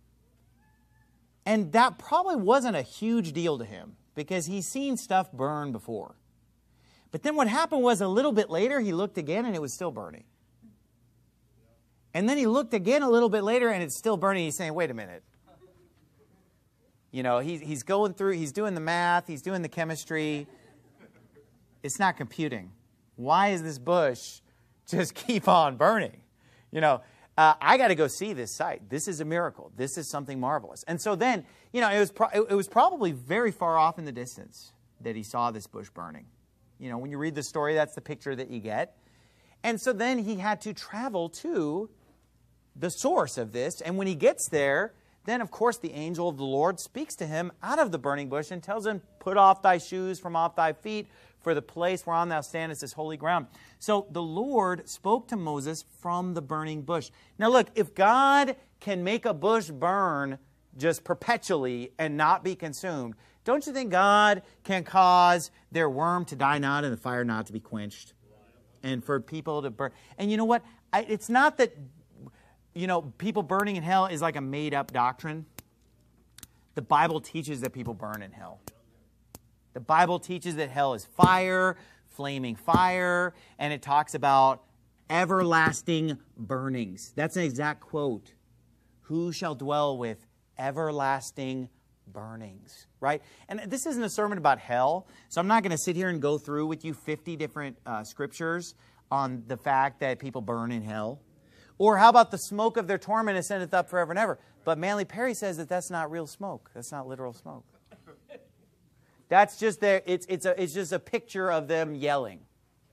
And that probably wasn't a huge deal to him because he's seen stuff burn before. But then what happened was a little bit later, he looked again and it was still burning. And then he looked again a little bit later and it's still burning. He's saying, wait a minute. You know, he's, he's going through, he's doing the math, he's doing the chemistry. It's not computing. Why is this bush just keep on burning? You know, uh, I got to go see this site. This is a miracle. This is something marvelous. And so then, you know, it was, pro- it was probably very far off in the distance that he saw this bush burning. You know, when you read the story, that's the picture that you get. And so then he had to travel to the source of this. And when he gets there, then, of course, the angel of the Lord speaks to him out of the burning bush and tells him, put off thy shoes from off thy feet, for the place whereon thou standest is holy ground. So the Lord spoke to Moses from the burning bush. Now look, if God can make a bush burn just perpetually and not be consumed, don't you think God can cause their worm to die not and the fire not to be quenched? And for people to burn. And you know what? I, it's not that, you know, people burning in hell is like a made-up doctrine. The Bible teaches that people burn in hell. The Bible teaches that hell is fire, flaming fire, and it talks about everlasting burnings. That's an exact quote. Who shall dwell with everlasting burnings, right? And this isn't a sermon about hell, so I'm not going to sit here and go through with you fifty different uh, scriptures on the fact that people burn in hell. Or how about the smoke of their torment ascendeth up forever and ever? But Manly Perry says that that's not real smoke. That's not literal smoke. That's just their, it's, it's, a, it's just a picture of them yelling.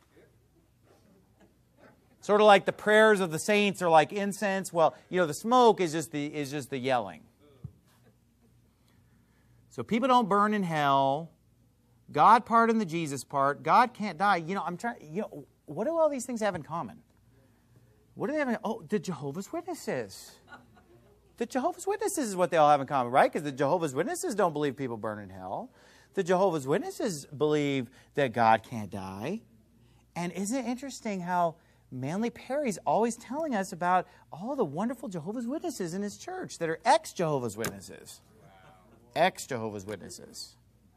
Sort of like the prayers of the saints are like incense. Well, you know, the smoke is just the, is just the yelling. So people don't burn in hell. God pardoned the Jesus part. God can't die. You know, I'm trying, you know, what do all these things have in common? What do they have in, oh, the Jehovah's Witnesses. The Jehovah's Witnesses is what they all have in common, right? Because the Jehovah's Witnesses don't believe people burn in hell. The Jehovah's Witnesses believe that God can't die. And isn't it interesting how Manly Perry's always telling us about all the wonderful Jehovah's Witnesses in his church that are ex-Jehovah's Witnesses. Wow. Ex-Jehovah's Witnesses.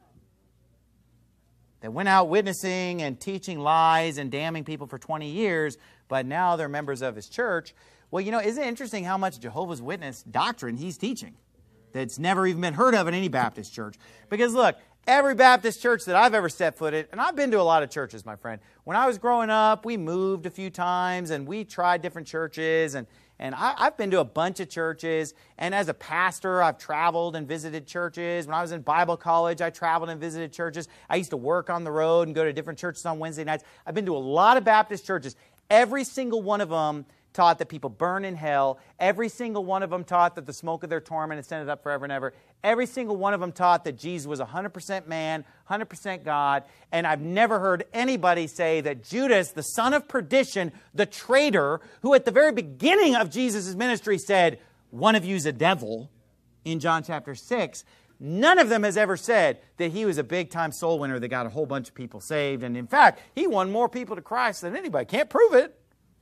That went out witnessing and teaching lies and damning people for twenty years, but now they're members of his church. Well, you know, isn't it interesting how much Jehovah's Witness doctrine he's teaching that's never even been heard of in any Baptist church? Because look, every Baptist church that I've ever set foot in, and I've been to a lot of churches, my friend. When I was growing up, we moved a few times, and we tried different churches, and, and I, I've been to a bunch of churches. And as a pastor, I've traveled and visited churches. When I was in Bible college, I traveled and visited churches. I used to work on the road and go to different churches on Wednesday nights. I've been to a lot of Baptist churches. Every single one of them taught that people burn in hell. Every single one of them taught that the smoke of their torment ascended up forever and ever. Every single one of them taught that Jesus was one hundred percent man, one hundred percent God. And I've never heard anybody say that Judas, the son of perdition, the traitor, who at the very beginning of Jesus' ministry said, one of you's a devil, in John chapter six, none of them has ever said that he was a big-time soul winner that got a whole bunch of people saved. And in fact, he won more people to Christ than anybody. Can't prove it.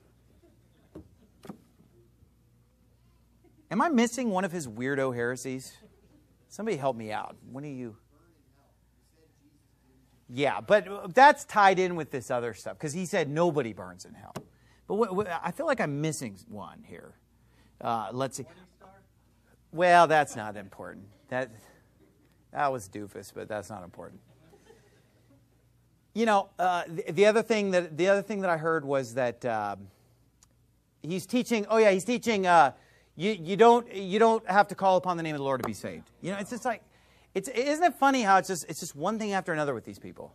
Am I missing one of his weirdo heresies? Somebody help me out. When are you? Yeah, but that's tied in with this other stuff because he said nobody burns in hell. But what, what, I feel like I'm missing one here. Uh, let's see. Well, that's not important. That That was doofus, but that's not important. You know, uh, the, the other thing that the other thing that I heard was that uh, he's teaching. Oh yeah, he's teaching. Uh, you you don't you don't have to call upon the name of the Lord to be saved. You know, it's just like, it's isn't it funny how it's just it's just one thing after another with these people.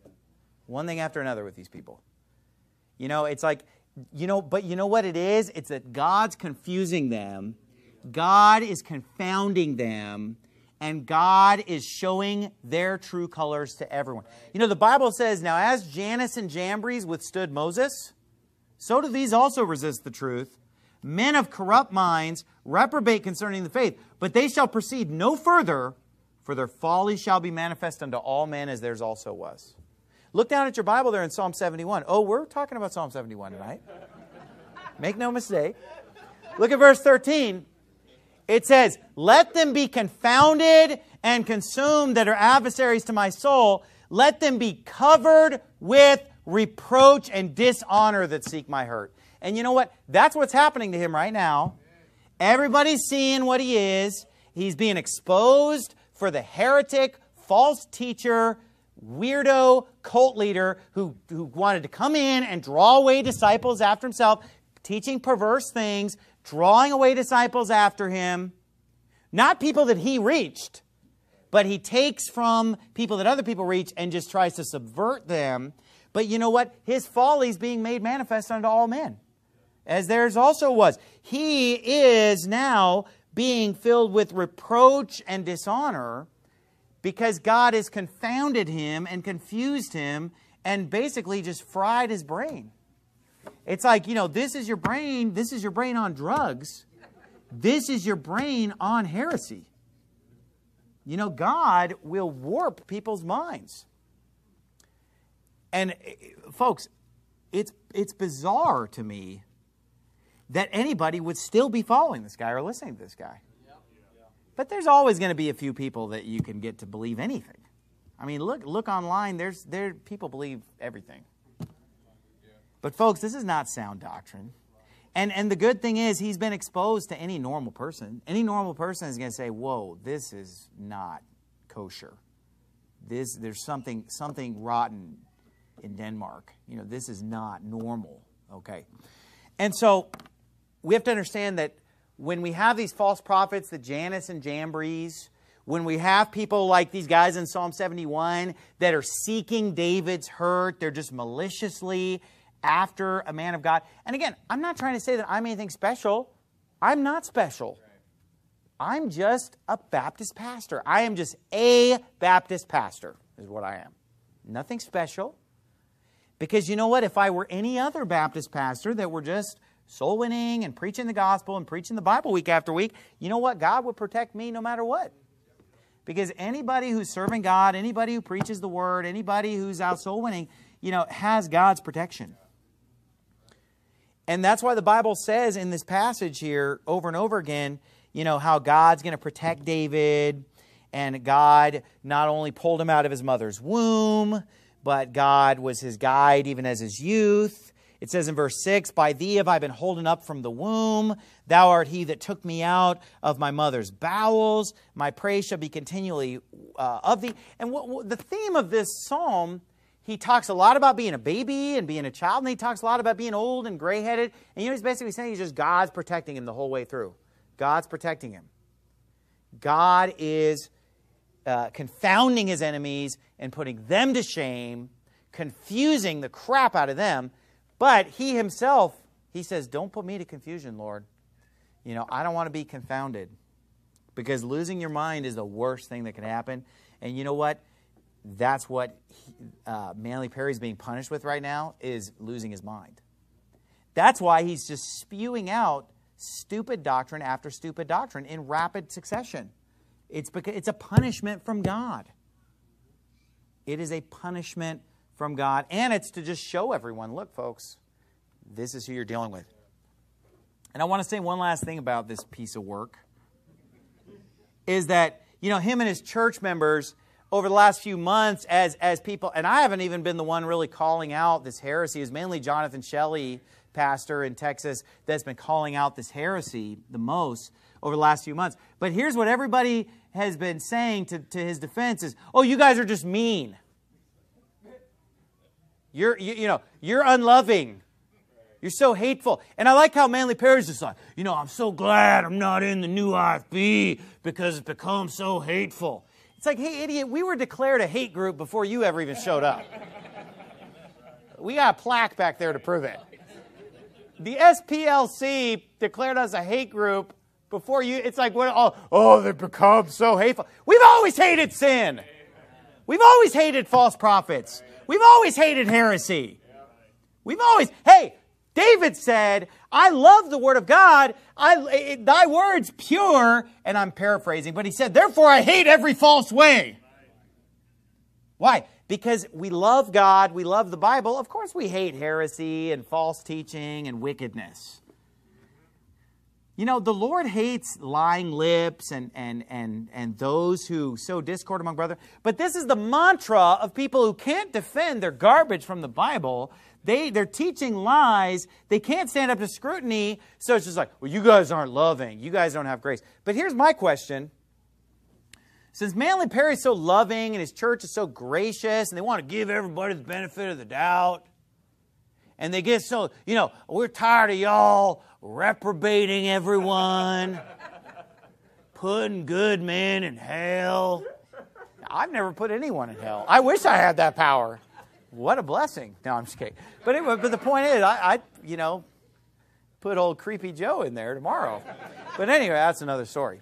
One thing after another with these people. You know, it's like, you know, but you know what it is? It's that God's confusing them. God is confounding them. And God is showing their true colors to everyone. You know, the Bible says, now as Jannes and Jambres withstood Moses, so do these also resist the truth. Men of corrupt minds reprobate concerning the faith, but they shall proceed no further, for their folly shall be manifest unto all men, as theirs also was. Look down at your Bible there in Psalm seventy-one. Oh, we're talking about Psalm seventy-one tonight. Make no mistake. Look at verse thirteen. It says, let them be confounded and consumed that are adversaries to my soul. Let them be covered with reproach and dishonor that seek my hurt. And you know what? That's what's happening to him right now. Everybody's seeing what he is. He's being exposed for the heretic, false teacher, weirdo cult leader who, who wanted to come in and draw away disciples after himself, teaching perverse things, drawing away disciples after him. Not people that he reached, but he takes from people that other people reach and just tries to subvert them. But you know what? His folly is being made manifest unto all men, as theirs also was. He is now being filled with reproach and dishonor because God has confounded him and confused him and basically just fried his brain. It's like, you know, this is your brain, this is your brain on drugs. This is your brain on heresy. You know, God will warp people's minds. And folks, it's it's bizarre to me that anybody would still be following this guy or listening to this guy. But there's always going to be a few people that you can get to believe anything. I mean, look look online, there's there people believe everything. But folks, this is not sound doctrine. And and the good thing is he's been exposed to any normal person. Any normal person is going to say, whoa, this is not kosher. This There's something something rotten in Denmark. You know, this is not normal. Okay. And so we have to understand that when we have these false prophets, the Jannes and Jambres, when we have people like these guys in Psalm seventy-one that are seeking David's hurt, they're just maliciously after a man of God. And again, I'm not trying to say that I'm anything special. I'm not special. I'm just a Baptist pastor. I am just a Baptist pastor is what I am. Nothing special. Because you know what? If I were any other Baptist pastor that were just soul winning and preaching the gospel and preaching the Bible week after week, you know what? God would protect me no matter what. Because anybody who's serving God, anybody who preaches the word, anybody who's out soul winning, you know, has God's protection. And that's why the Bible says in this passage here over and over again, you know, how God's going to protect David. And God not only pulled him out of his mother's womb, but God was his guide even as his youth. It says in verse six, by thee have I been holden up from the womb. Thou art he that took me out of my mother's bowels. My praise shall be continually uh, of thee. And what, what, the theme of this psalm, he talks a lot about being a baby and being a child, and he talks a lot about being old and gray-headed. And you know, he's basically saying he's just God's protecting him the whole way through. God's protecting him. God is uh, confounding his enemies and putting them to shame, confusing the crap out of them. But he himself, he says, don't put me to confusion, Lord. You know, I don't want to be confounded. Because losing your mind is the worst thing that can happen. And you know what? That's what he, uh, Manly Perry's being punished with right now, is losing his mind. That's why he's just spewing out stupid doctrine after stupid doctrine in rapid succession. It's because it's a punishment from God. It is a punishment from God, and it's to just show everyone, look, folks, this is who you're dealing with. And I want to say one last thing about this piece of work, is that, you know, him and his church members over the last few months as, as people, and I haven't even been the one really calling out this heresy. It's mainly Jonathan Shelley, pastor in Texas, that's been calling out this heresy the most over the last few months. But here's what everybody has been saying to, to his defense is, oh, you guys are just mean. You're, you, you know, you're unloving. You're so hateful. And I like how Manly Perry's just like, you know, I'm so glad I'm not in the new I F B because it's become so hateful. It's like, hey, idiot, we were declared a hate group before you ever even showed up. We got a plaque back there to prove it. The S P L C declared us a hate group before you. It's like, what? Oh, oh, they've become so hateful. We've always hated sin. We've always hated false prophets. We've always hated heresy. We've always, hey, David said, I love the word of God. I, it, thy word's pure. And I'm paraphrasing, but he said, therefore I hate every false way. Why? Because we love God, we love the Bible. Of course we hate heresy and false teaching and wickedness. You know, the Lord hates lying lips and, and, and, and those who sow discord among brethren. But this is the mantra of people who can't defend their garbage from the Bible. They, they're teaching lies. They can't stand up to scrutiny. So it's just like, well, you guys aren't loving. You guys don't have grace. But here's my question. Since Manly Perry is so loving and his church is so gracious and they want to give everybody the benefit of the doubt, and they get so, you know, we're tired of y'all reprobating everyone, putting good men in hell. I've never put anyone in hell. I wish I had that power. What a blessing. No, I'm just kidding. But anyway, but the point is, I, I, you know, put old Creepy Joe in there tomorrow. But anyway, that's another story.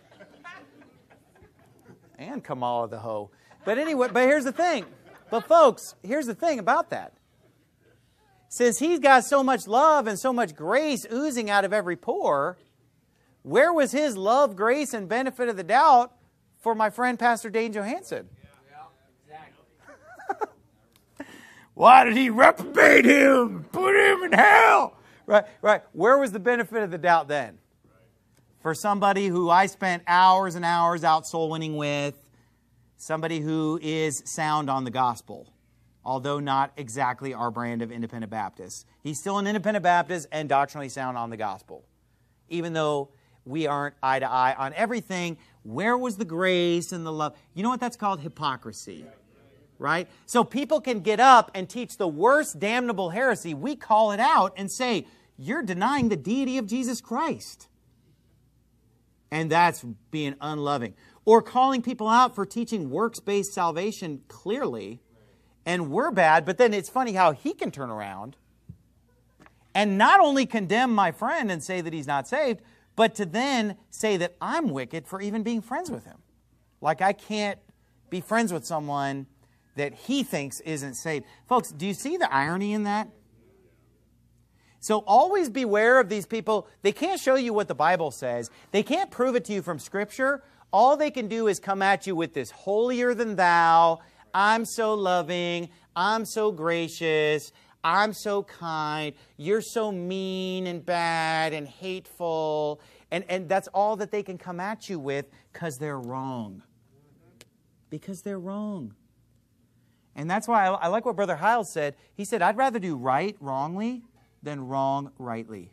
And Kamala the hoe. But anyway, but here's the thing. But folks, here's the thing about that. Since he's got so much love and so much grace oozing out of every pore, where was his love, grace, and benefit of the doubt for my friend Pastor Dane Johansson? Yeah, exactly. Why did he reprobate him? Put him in hell. Right, right. Where was the benefit of the doubt then? For somebody who I spent hours and hours out soul winning with, somebody who is sound on the gospel, although not exactly our brand of independent Baptists. He's still an independent Baptist and doctrinally sound on the gospel. Even though we aren't eye to eye on everything, where was the grace and the love? You know what that's called? Hypocrisy. Right? So people can get up and teach the worst damnable heresy. We call it out and say, you're denying the deity of Jesus Christ. And that's being unloving. Or calling people out for teaching works-based salvation clearly, and we're bad, but then it's funny how he can turn around and not only condemn my friend and say that he's not saved, but to then say that I'm wicked for even being friends with him. Like I can't be friends with someone that he thinks isn't saved. Folks, do you see the irony in that? So always beware of these people. They can't show you what the Bible says. They can't prove it to you from Scripture. All they can do is come at you with this holier than thou. I'm so loving. I'm so gracious. I'm so kind. You're so mean and bad and hateful. And, and that's all that they can come at you with because they're wrong. Because they're wrong. And that's why I, I like what Brother Hiles said. He said, I'd rather do right wrongly than wrong rightly.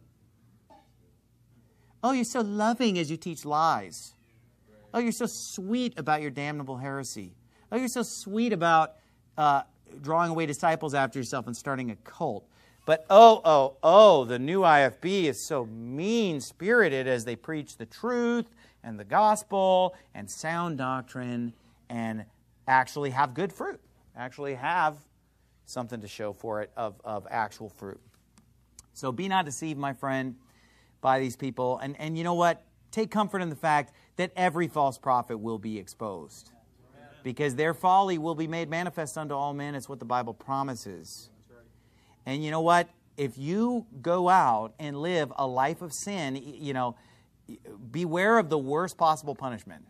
Oh, you're so loving as you teach lies. Oh, you're so sweet about your damnable heresy. Oh, you're so sweet about uh, drawing away disciples after yourself and starting a cult. But oh, oh, oh, the new I F B is so mean-spirited as they preach the truth and the gospel and sound doctrine and actually have good fruit. Actually have something to show for it of, of actual fruit. So be not deceived, my friend, by these people. And, and you know what? Take comfort in the fact that every false prophet will be exposed. Because their folly will be made manifest unto all men. It's what the Bible promises. And you know what? If you go out and live a life of sin, you know, beware of the worst possible punishment.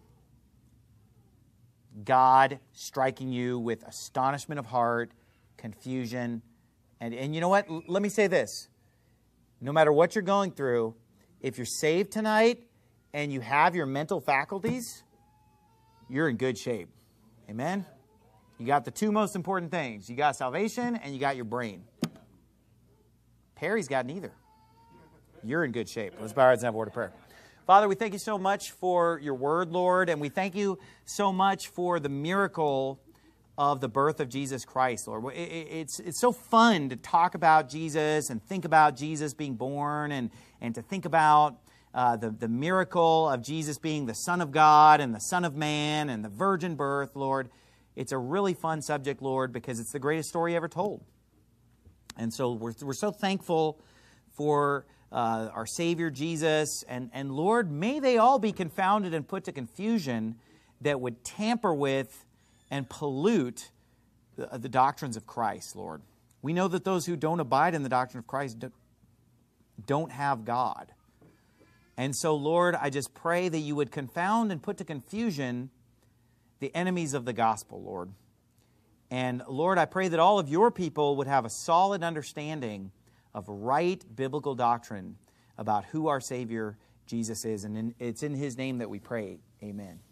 God striking you with astonishment of heart, confusion. And, and you know what? L- let me say this. No matter what you're going through, if you're saved tonight and you have your mental faculties, you're in good shape. Amen? You got the two most important things. You got salvation and you got your brain. Perry's got neither. You're in good shape. Let's bow our heads and have a word of prayer. Father, we thank you so much for your word, Lord, and we thank you so much for the miracle of the birth of Jesus Christ, Lord. It's, it's so fun to talk about Jesus and think about Jesus being born and, and to think about uh, the, the miracle of Jesus being the Son of God and the Son of Man and the virgin birth, Lord. It's a really fun subject, Lord, because it's the greatest story ever told. And so we're, we're so thankful for Uh, our Savior Jesus, and, and Lord, may they all be confounded and put to confusion that would tamper with and pollute the, the doctrines of Christ, Lord. We know that those who don't abide in the doctrine of Christ do, don't have God. And so, Lord, I just pray that you would confound and put to confusion the enemies of the gospel, Lord. And Lord, I pray that all of your people would have a solid understanding of right biblical doctrine about who our Savior Jesus is. And in, it's in His name that we pray. Amen.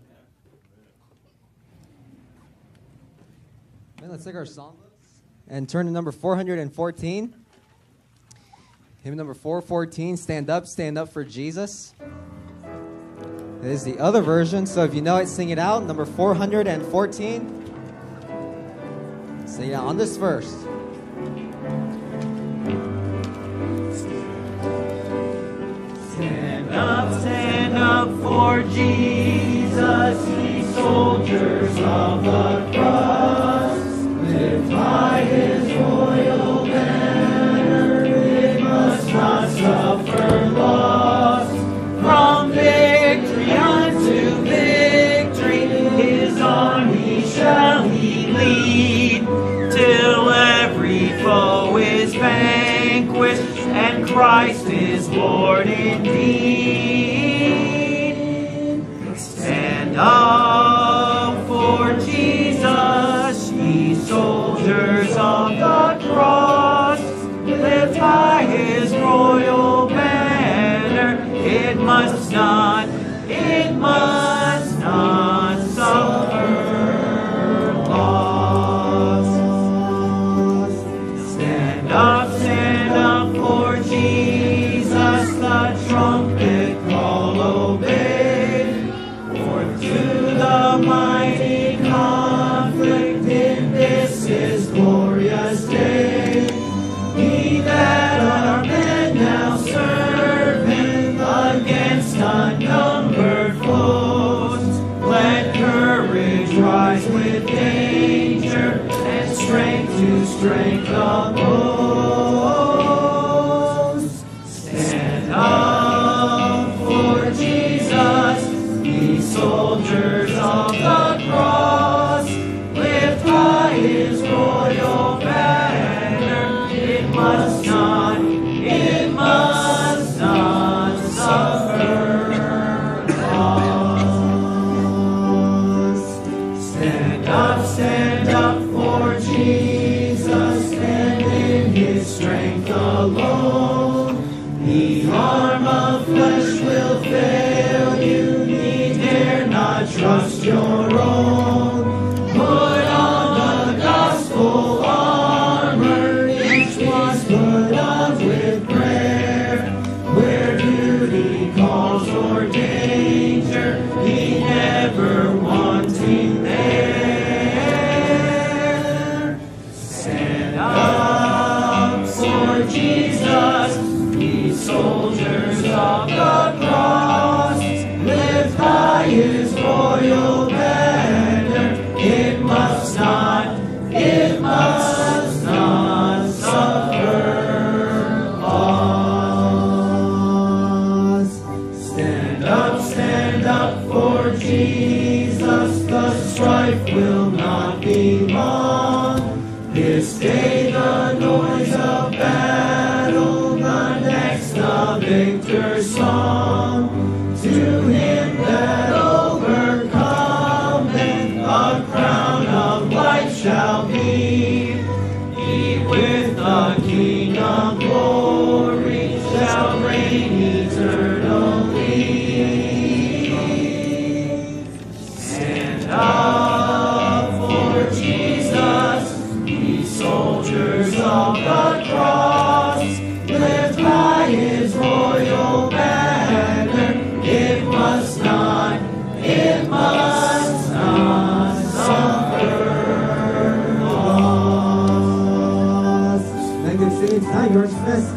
Amen. Let's take our song and turn to number four hundred fourteen. Hymn number four fourteen, Stand Up, Stand Up for Jesus. It is the other version, so if you know it, sing it out. Number four hundred fourteen. Sing it out on this verse. Stand up, stand up for Jesus, ye soldiers of the cross. Lift high His royal banner, it must not suffer loss. From victory unto victory, His army shall He lead, till every foe is vanquished, and Christ is Lord indeed. Stand up for Jesus, ye soldiers of the cross. Lift high His royal banner, it must not, it must not suffer loss. Stand up, stand up for Jesus, the trumpet call obey. Forth to the mighty conflict in this His glorious day. Ye that are men now serve Him against unnumbered foes. Let courage rise with danger, and strength to strength oppose. Stand up for Jesus, ye soldiers of the cross. Lift high His royal banner, it must not, it must not suffer loss. Stand up, stand up for Jesus, and in His strength alone. The arm of flesh will fail you, ye dare not trust your own. Put on the gospel armor, each one's put on with prayer. Where duty calls for danger, he never wanting there. Stand up for Jesus, ye soldiers of the cross. Lift high His royal banner, it must not, it must not suffer loss. Stand up, stand up for Jesus, the strife will not be long. This day the noise of battle, the next the victor's song. To Him that overcometh, a crown of life shall be. He with the King of glory shall reign eternally. Stand up for Jesus, the